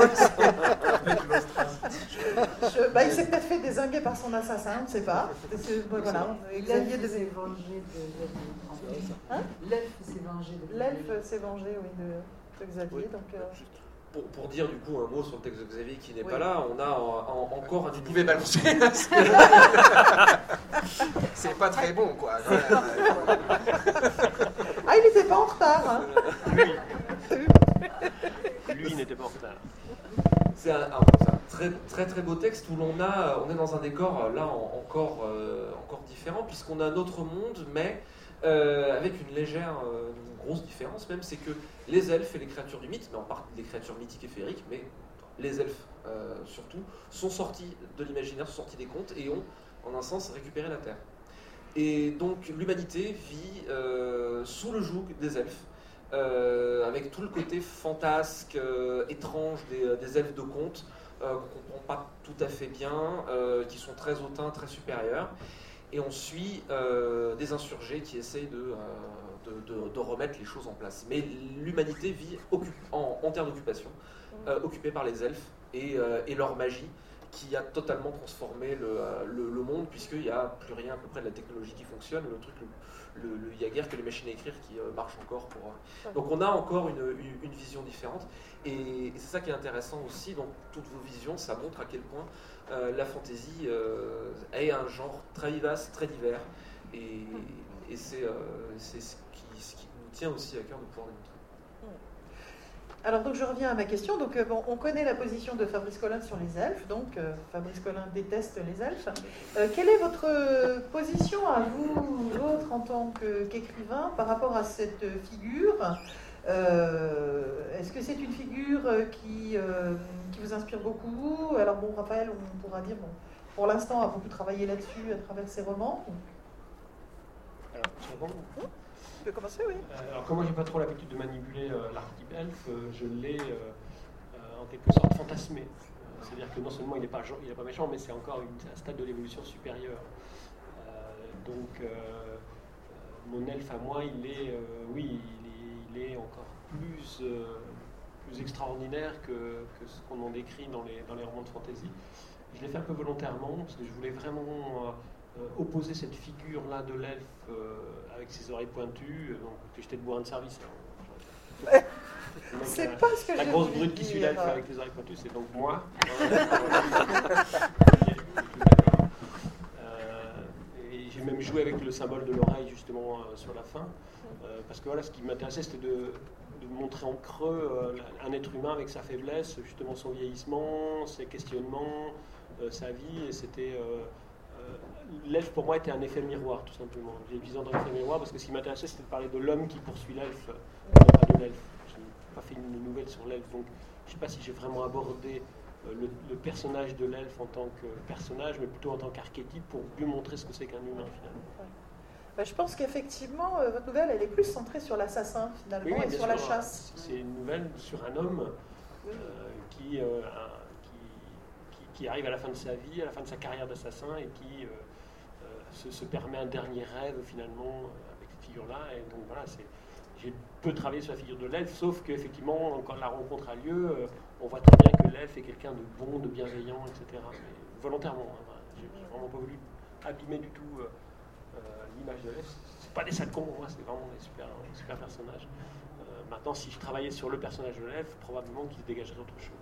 la bah, il s'est peut-être fait dézinguer par son assassin, on ne sait pas. Voilà, Xavier de s'est vengé de hein L'elfe s'est vengé de L'elfe s'est vengé, oui, de, de Xavier. Oui. Donc, euh... Pour, pour dire du coup un mot sur le texte de Xavier qui n'est oui. pas là, on a en, en, encore un... Vous pouvez balancer. C'est pas très bon, quoi. Ah, il n'était pas en retard. Hein. Lui, Lui n'était pas en retard. C'est un, un, un très, très très beau texte où l'on a, on est dans un décor là en, encore, euh, encore différent, puisqu'on a un autre monde, mais euh, avec une légère, euh, une grosse différence même, c'est que les elfes et les créatures du mythe, mais en partie les créatures mythiques et féeriques, mais les elfes euh, surtout, sont sortis de l'imaginaire, sont sortis des contes et ont, en un sens, récupéré la Terre. Et donc l'humanité vit euh, sous le joug des elfes, euh, avec tout le côté fantasque, euh, étrange des, des elfes de contes, euh, qu'on ne comprend pas tout à fait bien, euh, qui sont très hautains, très supérieurs. Et on suit euh, des insurgés qui essayent de, euh, de, de, de remettre les choses en place. Mais l'humanité vit en, en terre d'occupation, euh, occupée par les elfes et, euh, et leur magie, qui a totalement transformé le, le, le monde, puisqu'il n'y a plus rien à peu près de la technologie qui fonctionne. Le truc, le, le, le, il n'y a guère que les machines à écrire qui euh, marchent encore. Pour, euh... Donc on a encore une, une, une vision différente. Et, et c'est ça qui est intéressant aussi. Donc toutes vos visions, ça montre à quel point euh, la fantasy euh, est un genre très vivace, très divers. Et, et c'est euh, ce qui, ce qui nous tient aussi à cœur de pouvoir démontrer. Alors donc je reviens à ma question. Donc euh, bon, on connaît la position de Fabrice Collin sur les elfes. Donc euh, Fabrice Collin déteste les elfes. Euh, quelle est votre position à vous, l'autre, en tant que, qu'écrivain, par rapport à cette figure? euh, Est-ce que c'est une figure qui, euh, qui vous inspire beaucoup? Alors bon, Raphaël, on pourra dire, bon, pour l'instant, a beaucoup travaillé là-dessus à travers ses romans. Alors, c'est bon. Tu peux commencer, oui. Euh, alors, comme moi, j'ai pas trop l'habitude de manipuler euh, l'archétype elfe, euh, je l'ai euh, euh, en quelque sorte fantasmé. Euh, C'est-à-dire que non seulement il n'est pas, il est pas méchant, mais c'est encore une, un stade de l'évolution supérieure. Euh, donc, euh, euh, mon elfe à moi, il est, euh, oui, il est, il est encore plus, euh, plus extraordinaire que, que ce qu'on en décrit dans les, dans les romans de fantasy. Je l'ai fait un peu volontairement, parce que je voulais vraiment euh, euh, opposer cette figure-là de l'elfe euh, avec ses oreilles pointues, donc que j'étais de bourrin de service. Hein. C'est pas ce que la je grosse voulais brute qui dire. suit l'elfe avec les oreilles pointues, c'est donc moi. euh, et j'ai même joué avec le symbole de l'oreille justement euh, sur la fin, euh, parce que voilà, ce qui m'intéressait, c'était de, de montrer en creux euh, un être humain avec sa faiblesse, justement son vieillissement, ses questionnements, euh, sa vie, et c'était euh, l'elfe pour moi était un effet miroir, tout simplement. J'ai visé dans l'effet miroir parce que ce qui m'intéressait, c'était de parler de l'homme qui poursuit l'elfe, non pas de l'elfe. Je n'ai pas fait une nouvelle sur l'elfe, donc je ne sais pas si j'ai vraiment abordé euh, le, le personnage de l'elfe en tant que personnage, mais plutôt en tant qu'archétype pour mieux montrer ce que c'est qu'un humain finalement. Ouais. Bah, je pense qu'effectivement, euh, votre nouvelle, elle est plus centrée sur l'assassin finalement, oui, oui, et sur sûr, la chasse. C'est une nouvelle sur un homme euh, qui, euh, un, qui, qui, qui arrive à la fin de sa vie, à la fin de sa carrière d'assassin, et qui euh, Se, se permet un dernier rêve finalement avec cette figure-là, et donc voilà, c'est, j'ai peu travaillé sur la figure de l'elfe, sauf qu'effectivement, quand la rencontre a lieu, euh, on voit très bien que l'elfe est quelqu'un de bon, de bienveillant, et cetera. Mais volontairement, hein, voilà. J'ai vraiment pas voulu abîmer du tout euh, euh, l'image de l'elfe. C'est pas des sales cons pour moi, c'est vraiment des super, des super personnages. Euh, maintenant, si je travaillais sur le personnage de l'elfe, probablement qu'il se dégagerait autre chose.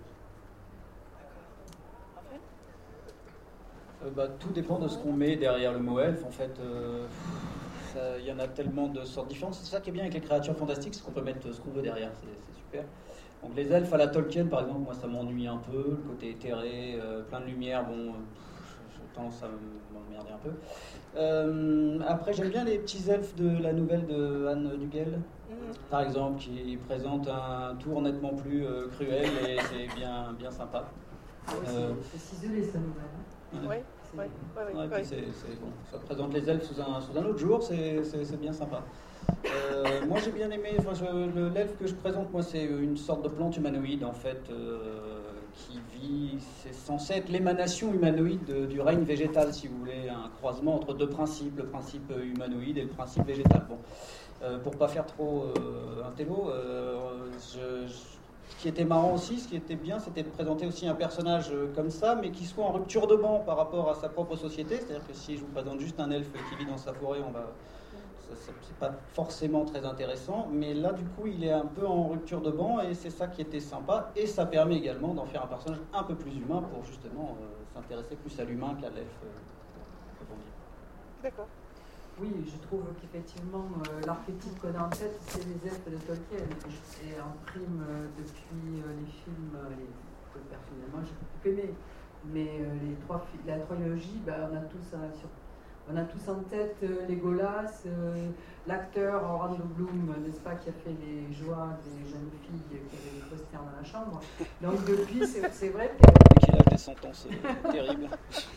Euh, bah, tout dépend de ce qu'on met derrière le mot elfe. En fait, euh, il y en a tellement de sortes différentes. C'est ça qui est bien avec les créatures fantastiques, c'est qu'on peut mettre ce qu'on veut derrière. C'est, c'est super. Donc les elfes à la Tolkien, par exemple, moi ça m'ennuie un peu. Le côté éthéré, euh, plein de lumière, bon, j'ai tendance à m'emmerder un peu. Euh, après, j'aime bien les petits elfes de la nouvelle de Anne Duguel, par exemple, qui présente un tour nettement plus euh, cruel et c'est bien, bien sympa. Ah oui, Euh, c'est ciselé sa nouvelle. Hein. Oui, Ouais. oui, oui, oui, Ouais, oui. puis c'est, c'est, bon, ça présente les elfes sous un, sous un autre jour, c'est, c'est, c'est bien sympa. Euh, moi j'ai bien aimé, enfin, je, le, l'elfe que je présente, moi c'est une sorte de plante humanoïde en fait, euh, qui vit, c'est censé être l'émanation humanoïde de, du règne végétal, si vous voulez, un croisement entre deux principes, le principe humanoïde et le principe végétal. Bon, euh, pour pas faire trop euh, un télo, euh, je, je ce qui était marrant aussi, ce qui était bien, c'était de présenter aussi un personnage comme ça, mais qui soit en rupture de banc par rapport à sa propre société. C'est-à-dire que si je vous présente juste un elfe qui vit dans sa forêt, on va, ça, ça, c'est pas forcément très intéressant. Mais là, du coup, il est un peu en rupture de banc et c'est ça qui était sympa. Et ça permet également d'en faire un personnage un peu plus humain pour justement euh, s'intéresser plus à l'humain qu'à l'elfe. Euh, D'accord. Oui, je trouve qu'effectivement, euh, l'archétype qu'on a en tête, c'est les elfes de Tolkien. Et en prime, euh, depuis euh, les films, euh, les, que personnellement j'ai beaucoup aimé, mais euh, les trois, la trilogie, bah, on, a tous, euh, sur, on a tous en tête euh, Legolas, euh, l'acteur Orlando Bloom, n'est-ce pas, qui a fait les joies des jeunes filles qui avaient des posters dans la chambre. Donc depuis, c'est, c'est vrai que... Et qu'il a des sentences euh, terribles.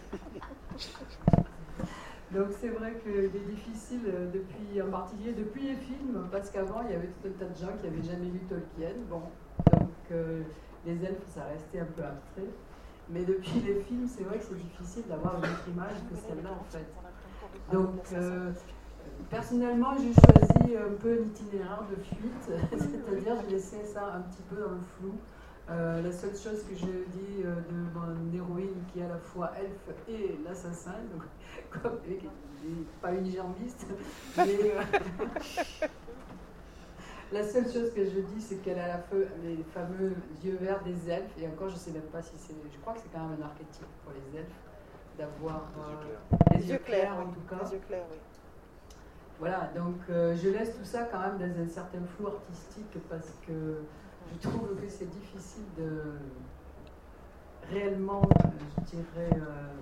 Donc c'est vrai qu'il est difficile, depuis, en particulier depuis les films, parce qu'avant il y avait tout un tas de gens qui n'avaient jamais lu Tolkien. Bon, donc euh, les elfes ça restait un peu abstrait. Mais depuis les films, c'est vrai que c'est difficile d'avoir une autre image que celle-là en fait. Donc euh, personnellement, j'ai choisi un peu un itinéraire de fuite, c'est-à-dire je laissais ça un petit peu dans le flou. Euh, la seule chose que je dis euh, de mon héroïne qui est à la fois elfe et l'assassin, donc comme, et, et, pas une jambiste, mais euh, la seule chose que je dis c'est qu'elle a la feu, les fameux yeux verts des elfes, et encore je ne sais même pas si c'est, je crois que c'est quand même un archétype pour les elfes d'avoir euh, les yeux clairs en tout cas. Les yeux clairs, oui. Voilà, donc euh, je laisse tout ça quand même dans un certain flou artistique parce que je trouve que c'est difficile de réellement, je dirais, euh,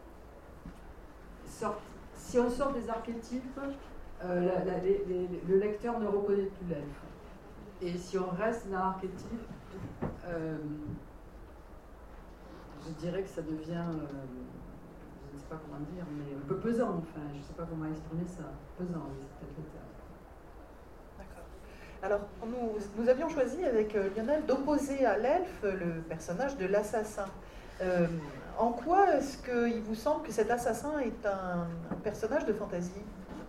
sort, si on sort des archétypes, euh, la, la, les, les, le lecteur ne reconnaît plus l'elfe. Et si on reste dans l'archétype, euh, je dirais que ça devient, euh, je ne sais pas comment dire, mais un peu pesant, enfin, je ne sais pas comment exprimer ça. Pesant, oui, c'est peut-être le terme. Alors, nous, nous avions choisi avec euh, Lionel d'opposer à l'elfe le personnage de l'assassin. Euh, en quoi est-ce qu'il vous semble que cet assassin est un, un personnage de fantaisie?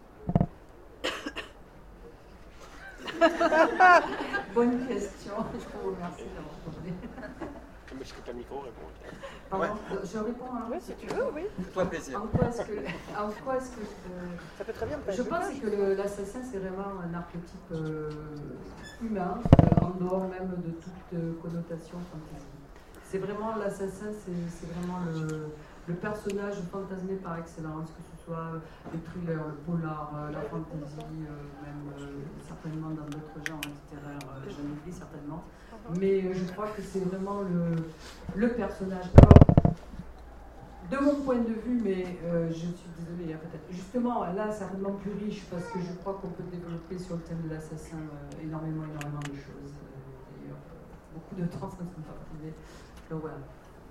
Bonne question, je vous remercie d'avoir posé. Est-ce que tu as le micro répond? Pardon, Ouais. je réponds à Oui, si tu veux, oui. Fais-toi plaisir. En quoi est-ce que, en quoi est-ce que euh, Ça peut très bien me je passer. pense que le, l'assassin c'est vraiment un archétype euh, humain, euh, en dehors même de toute euh, connotation fantasy. C'est vraiment l'assassin, c'est, c'est vraiment le, le personnage fantasmé par excellence, que ce soit le thriller, le polar, euh, la fantasy, euh, même euh, certainement dans d'autres genres littéraires, euh, j'en oublie certainement. Mais euh, je crois que c'est vraiment le, le personnage. Alors, de mon point de vue, mais euh, je suis désolée, hein, peut-être. Justement, là, certainement plus riche, parce que je crois qu'on peut développer sur le thème de l'assassin euh, énormément, énormément de choses. Euh, d'ailleurs, euh, beaucoup de temps, ça ne sont pas privés. Donc voilà.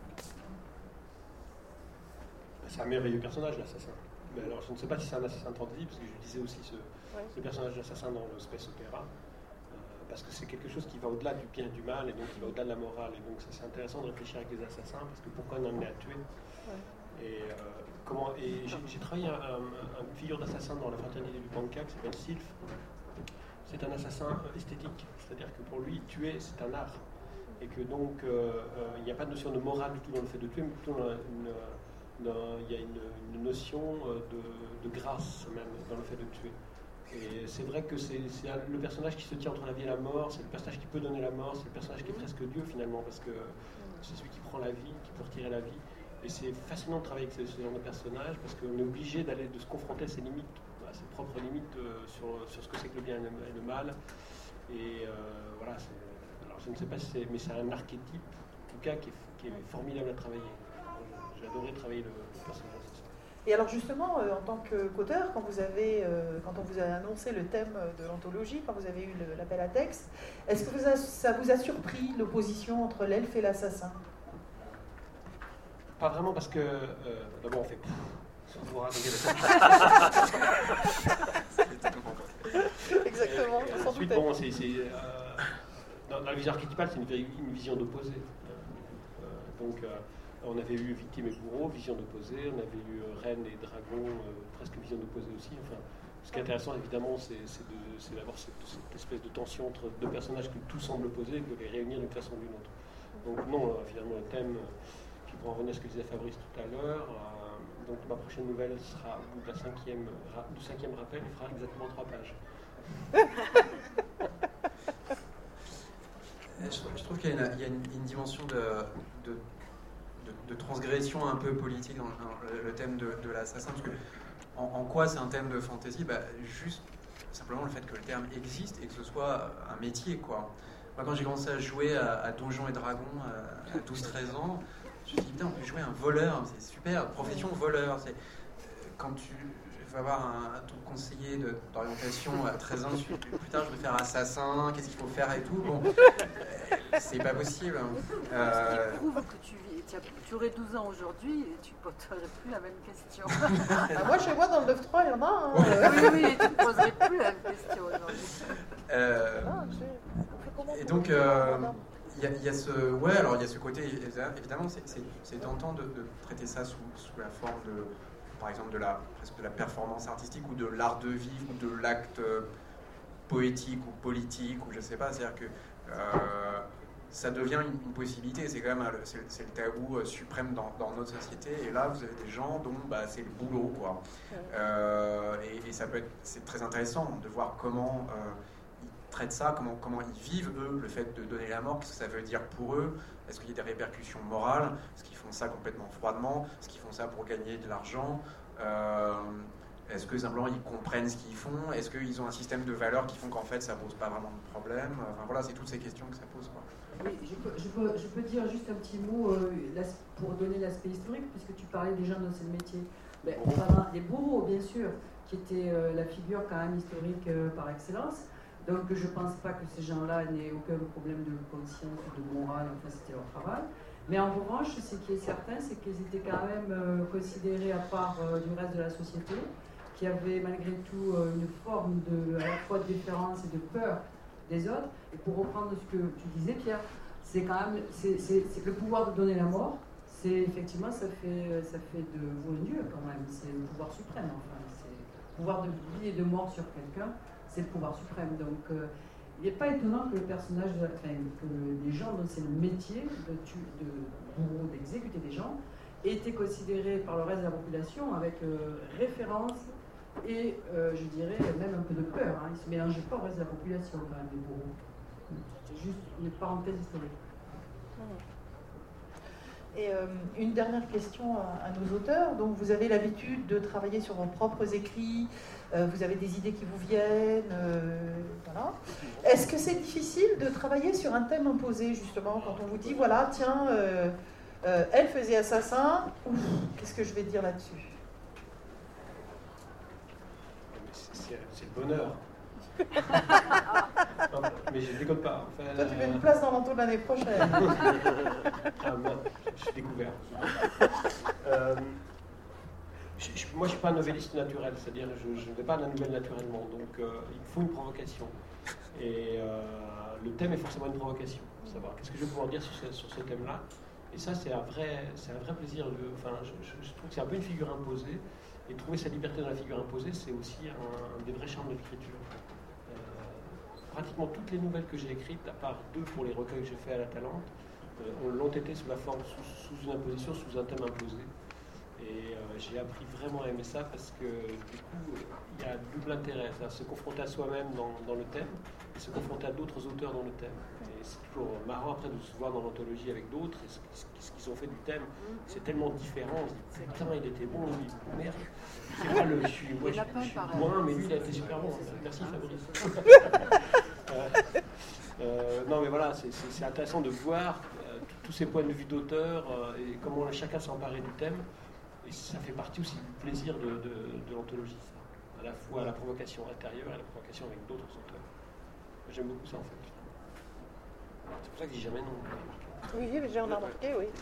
C'est un merveilleux personnage, l'assassin. Mais alors, je ne sais pas si c'est un assassin de fantasy, parce que je disais aussi ce, Ouais. ce personnage d'assassin dans le space opéra, euh, parce que c'est quelque chose qui va au-delà du bien et du mal, et donc qui va au-delà de la morale. Et donc, ça, c'est intéressant de réfléchir avec les assassins, parce que pourquoi on en est à tuer? Ouais. Et, euh, comment, et j'ai, j'ai travaillé un, un, une figure d'assassin dans la fraternité du Panka qui s'appelle Sylph. c'est un assassin esthétique. C'est-à-dire que pour lui, tuer, c'est un art. Et que donc, il euh, n'y euh, a pas de notion de morale du tout dans le fait de tuer, mais plutôt il y a une, une notion de, de grâce même dans le fait de tuer. Et c'est vrai que c'est le personnage qui se tient entre la vie et la mort, c'est le personnage qui peut donner la mort, c'est le personnage qui est presque Dieu finalement, parce que c'est celui qui prend la vie, qui peut retirer la vie. Et c'est fascinant de travailler avec ce, ce genre de personnage, parce qu'on est obligé d'aller de se confronter à ses limites, à ses propres limites euh, sur, sur ce que c'est que le bien et le, et le mal. Et euh, voilà, alors je ne sais pas si c'est, mais c'est un archétype, en tout cas, qui est, qui est formidable à travailler. J'ai adoré travailler le, le personnage. Et alors justement, euh, en tant que qu'auteur, quand vous avez, euh, quand on vous a annoncé le thème de l'anthologie, quand vous avez eu le, l'appel à texte, est-ce que vous a, ça vous a surpris l'opposition entre l'elfe et l'assassin? Pas vraiment, parce que euh, d'abord on fait sans vous raconter Exactement. Et, et ensuite, bon, c'est, c'est, euh, dans, dans la vision archétypale, c'est une, une vision d'opposé. Euh, donc, euh, on avait eu victime et bourreau, vision d'opposé. On avait eu euh, reine et dragon, euh, presque vision d'opposé aussi. Enfin, ce qui est intéressant, évidemment, c'est, c'est, de, c'est d'avoir cette, cette espèce de tension entre deux personnages que tout semble opposer et de les réunir d'une façon ou d'une autre. Donc, non, euh, finalement, le thème. Pour en revenir à ce que disait Fabrice tout à l'heure, euh, donc ma prochaine nouvelle sera au bout de la cinquième, du cinquième rappel, il fera exactement trois pages. je, je trouve qu'il y a une, il y a une, une dimension de, de, de, de transgression un peu politique dans le, le thème de, de l'assassin, parce que en, en quoi c'est un thème de fantasy? Bah, juste simplement le fait que le terme existe et que ce soit un métier, quoi. Moi, quand j'ai commencé à jouer à, à Donjons et Dragons à, à douze treize ans, je me suis dit, putain, on peut jouer un voleur, c'est super, profession voleur. C'est, quand tu vas avoir un, ton conseiller de, d'orientation à treize ans, tu, plus tard je vais faire assassin, qu'est-ce qu'il faut faire et tout. Bon, c'est pas possible. Euh... Ce qui prouve que tu, tu aurais douze ans aujourd'hui et tu ne poserais plus la même question. Ah, moi, chez moi, dans le neuf trois, il y en a. Hein. Oui, oui, tu ne poserais plus la même question aujourd'hui. Euh, et donc. Euh, Il y, a, il y a ce, ouais, alors il y a ce côté, évidemment, c'est, c'est, c'est tentant de, de traiter ça sous, sous la forme de, par exemple, de la, presque de la performance artistique ou de l'art de vivre ou de l'acte poétique ou politique ou je sais pas, c'est-à-dire que euh, ça devient une, une possibilité, c'est quand même c'est, c'est le tabou suprême dans, dans notre société, et là vous avez des gens dont bah, c'est le boulot, quoi. Euh, et, et ça peut être, c'est très intéressant de voir comment euh, traitent ça, comment, comment ils vivent, eux, le fait de donner la mort, qu'est-ce que ça veut dire pour eux, est-ce qu'il y a des répercussions morales, est-ce qu'ils font ça complètement froidement, est-ce qu'ils font ça pour gagner de l'argent, euh, est-ce que simplement ils comprennent ce qu'ils font, est-ce qu'ils ont un système de valeurs qui font qu'en fait ça pose pas vraiment de problème, enfin voilà, c'est toutes ces questions que ça pose, quoi. Oui, je peux, je, peux, je peux dire juste un petit mot euh, pour donner l'aspect historique, puisque tu parlais des gens dans ce métier. Ben, on parle des bourreaux, bien sûr, qui étaient euh, la figure quand même historique euh, par excellence. Donc je ne pense pas que ces gens-là n'aient aucun problème de conscience ou de morale, enfin c'était leur travail. Mais en revanche, ce qui est certain, c'est qu'ils étaient quand même euh, considérés à part euh, du reste de la société, qui avaient malgré tout euh, une forme de, à la fois de déférence et de peur des autres. Et pour reprendre ce que tu disais, Pierre, c'est quand même c'est, c'est, c'est le pouvoir de donner la mort, c'est effectivement, ça fait, ça fait de vous un dieu quand même, c'est le pouvoir suprême, enfin, c'est le pouvoir de vie et de mort sur quelqu'un. C'est le pouvoir suprême. Donc, euh, il n'est pas étonnant que le personnage, de la, enfin, que les gens dont c'est le métier de, de, bourreau, d'exécuter des gens, aient été considérés par le reste de la population avec euh, référence et, euh, je dirais, même un peu de peur. Hein. Ils ne se mélangeaient pas au reste de la population, quand même, les bourreaux. C'est juste une parenthèse historique. Et euh, une dernière question à, à nos auteurs. Donc, vous avez l'habitude de travailler sur vos propres écrits, euh, vous avez des idées qui vous viennent, euh, voilà. Est-ce que c'est difficile de travailler sur un thème imposé, justement, quand on vous dit, voilà, tiens, euh, euh, elle faisait assassin, ouf, qu'est-ce que je vais dire là-dessus? c'est, c'est, c'est le bonheur. Non, mais je ne déconne pas. Enfin, Toi, tu veux une place dans l'entour de l'année prochaine. Ah, moi, je suis découvert. Euh, je, je, moi, je ne suis pas un novelliste naturel, c'est-à-dire je, je ne vais pas à la nouvelle naturellement. Donc, euh, il faut une provocation. Et euh, le thème est forcément une provocation. Savoir qu'est-ce que je vais pouvoir dire sur ce, sur ce thème-là. Et ça, c'est un vrai, c'est un vrai plaisir. De, enfin, je, je, je trouve que c'est un peu une figure imposée. Et trouver sa liberté dans la figure imposée, c'est aussi un, un des vrais charmes de l'écriture. pratiquement toutes les nouvelles que j'ai écrites, à part deux pour les recueils que j'ai fait à la Talente, euh, l'ont été sous la forme, sous, sous une imposition, sous un thème imposé. Et euh, j'ai appris vraiment à aimer ça parce que du coup, il y a double intérêt, c'est-à-dire se confronter à soi-même dans, dans le thème et se confronter à d'autres auteurs dans le thème. Et c'est toujours marrant après de se voir dans l'anthologie avec d'autres et ce, ce qu'ils ont fait du thème. C'est tellement différent. On se dit, putain, il était bon, lui, merde. C'est moi, le, je suis, moi, je, je suis moins, mais lui, il a été super bon. Merci Fabrice. euh, euh, non, mais voilà, c'est, c'est, c'est intéressant de voir euh, tous ces points de vue d'auteur euh, et comment chacun s'est emparé du thème. Et ça fait partie aussi du plaisir de, de, de l'anthologie, ça. À la fois la provocation intérieure et la provocation avec d'autres auteurs. J'aime beaucoup ça en fait. C'est pour ça que je dis jamais non. Oui, j'ai remarqué, oui.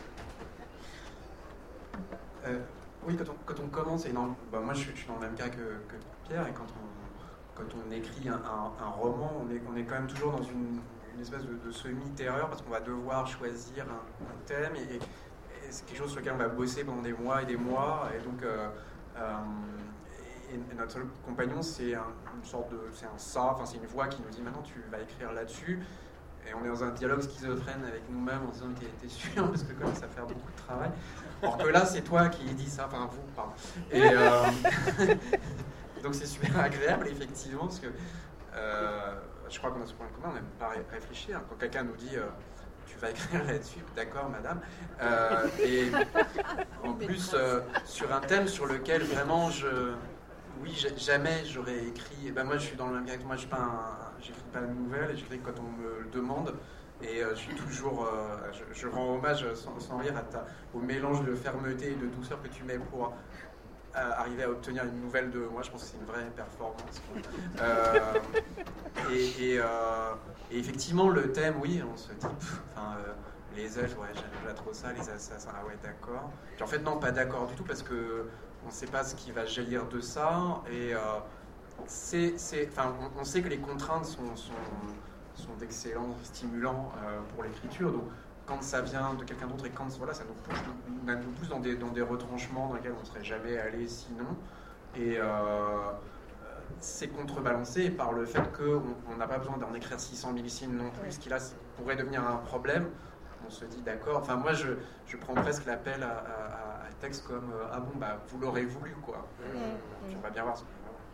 Euh, oui, quand on, quand on commence, et dans, bah moi je suis, je suis dans le même cas que, que Pierre, et quand on, quand on écrit un, un, un roman, on est, on est quand même toujours dans une, une espèce de, de semi-terreur, parce qu'on va devoir choisir un, un thème, et, et c'est quelque chose sur lequel on va bosser pendant des mois et des mois, et donc euh, euh, et, et notre seul compagnon, c'est un, une sorte de, c'est un ça, enfin c'est une voix qui nous dit maintenant tu vas écrire là-dessus, et on est dans un dialogue schizophrène avec nous-mêmes en disant t'es, t'es sûr, parce que comme ça fait beaucoup de travail, alors que là c'est toi qui dis ça, enfin vous, pardon. Et euh, donc c'est super agréable effectivement, parce que euh, je crois qu'on a ce point commun, on n'aime pas ré- réfléchir, quand quelqu'un nous dit euh, tu vas écrire là-dessus, d'accord madame. Euh, et en plus, euh, sur un thème sur lequel vraiment je... Oui, jamais j'aurais écrit... Ben moi je suis dans le même cas que moi, je n'écris pas de nouvelles, j'écris quand on me le demande. Et euh, je suis toujours... Euh, je, je rends hommage sans, sans rire à ta, au mélange de fermeté et de douceur que tu mets pour euh, arriver à obtenir une nouvelle de moi. Je pense que c'est une vraie performance. Euh, et... et euh, Et effectivement, le thème, oui, on se dit, pff, enfin, euh, les elfes, ouais, j'aime pas trop ça, les assassins, ah ouais, d'accord. Puis en fait, non, pas d'accord du tout, parce que on sait pas ce qui va jaillir de ça, et euh, c'est, c'est, enfin, on, on sait que les contraintes sont, sont, sont d'excellents stimulants euh, pour l'écriture, donc quand ça vient de quelqu'un d'autre et quand voilà, ça nous pousse, nous, nous pousse dans des, dans des retranchements dans lesquels on ne serait jamais allé sinon, et euh, c'est contrebalancé par le fait qu'on n'a pas besoin d'en écrire six cents milligrammes non plus, ce qui là pourrait devenir un problème. On se dit d'accord, enfin moi je, je prends presque l'appel à, à, à texte comme euh, ah bon bah vous l'aurez voulu quoi. Euh, mmh. J'aimerais bien voir ce que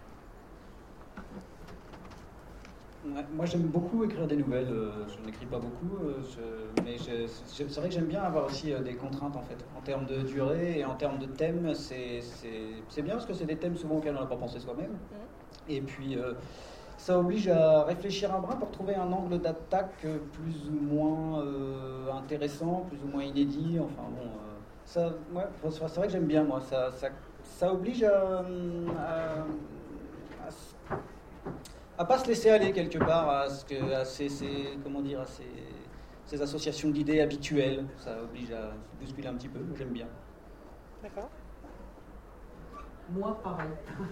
ouais, moi j'aime beaucoup écrire des nouvelles, euh, je n'écris pas beaucoup, euh, je, mais je, je, c'est vrai que j'aime bien avoir aussi euh, des contraintes en fait, en termes de durée et en termes de thèmes, c'est, c'est, c'est bien parce que c'est des thèmes souvent auxquels on n'a pas pensé soi-même. Mmh. Et puis, euh, ça oblige à réfléchir un brin pour trouver un angle d'attaque plus ou moins euh, intéressant, plus ou moins inédit. Enfin bon, euh, ça, ouais, c'est vrai que j'aime bien moi. Ça, ça, ça oblige à, à, à, à pas se laisser aller quelque part à ce que, à ces, ces, comment dire, à ces, ces associations d'idées habituelles. Ça oblige à se bousculer un petit peu. J'aime bien. D'accord. Moi, pareil.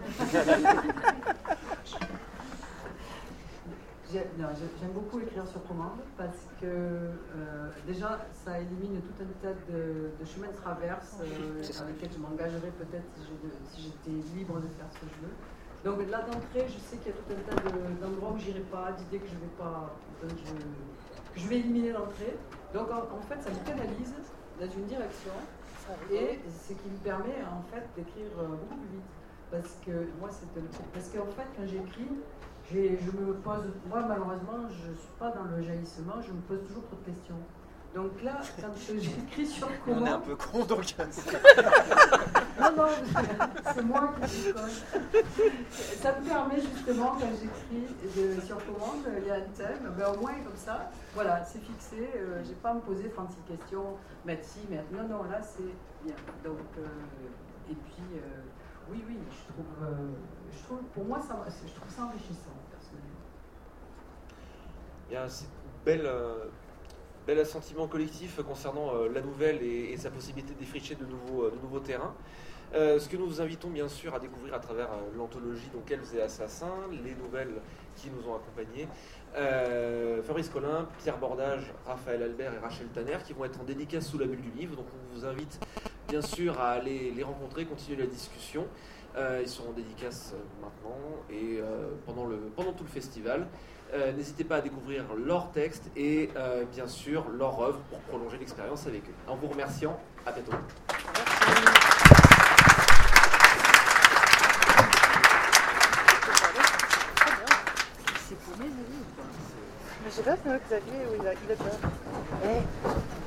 J'ai, non, j'aime beaucoup écrire sur commande parce que euh, déjà, ça élimine tout un tas de, de chemins de traverse euh, dans lesquels je m'engagerais peut-être si, je, si j'étais libre de faire ce que je veux. Donc là, d'entrée, je sais qu'il y a tout un tas de, d'endroits où je n'irai pas, d'idées que je vais pas, donc je, que je vais éliminer d'entrée. Donc en, en fait, ça me canalise dans une direction. Et ce qui me permet en fait d'écrire beaucoup plus vite. Parce que moi, c'est parce qu'en fait, quand j'écris, j'ai, je me pose. Moi, malheureusement, je ne suis pas dans le jaillissement, je me pose toujours trop de questions. Donc là, quand j'écris sur commande. On est un peu con donc. Non, non, c'est moi qui suis con. Ça me permet justement, quand j'écris de, sur commande, il y a un thème, ben au moins comme ça, voilà, c'est fixé, euh, j'ai pas à me poser trente-six questions, mettre ci, mettre. Non, non, là c'est bien. Donc, euh, et puis, euh, oui, oui, je trouve, euh, je trouve, pour moi, ça, je trouve ça enrichissant, personnellement. Il y a un bel. Euh... Bel assentiment collectif concernant euh, la nouvelle et, et sa possibilité de défricher de nouveaux, euh, de nouveaux terrains. Euh, ce que nous vous invitons bien sûr à découvrir à travers euh, l'anthologie donc Elfes et Assassins, les nouvelles qui nous ont accompagnés, euh, Fabrice Collin, Pierre Bordage, Raphaël Albert et Rachel Tanner qui vont être en dédicace sous la bulle du livre. Donc on vous invite bien sûr à aller les rencontrer, continuer la discussion. Euh, ils seront en dédicace maintenant et euh, pendant, le, pendant tout le festival. Euh, n'hésitez pas à découvrir leurs textes et euh, bien sûr leur œuvre pour prolonger l'expérience avec eux. En vous remerciant, à bientôt. C'est pour mes amis. Je sais pas, c'est Xavier, où il a, il a peur.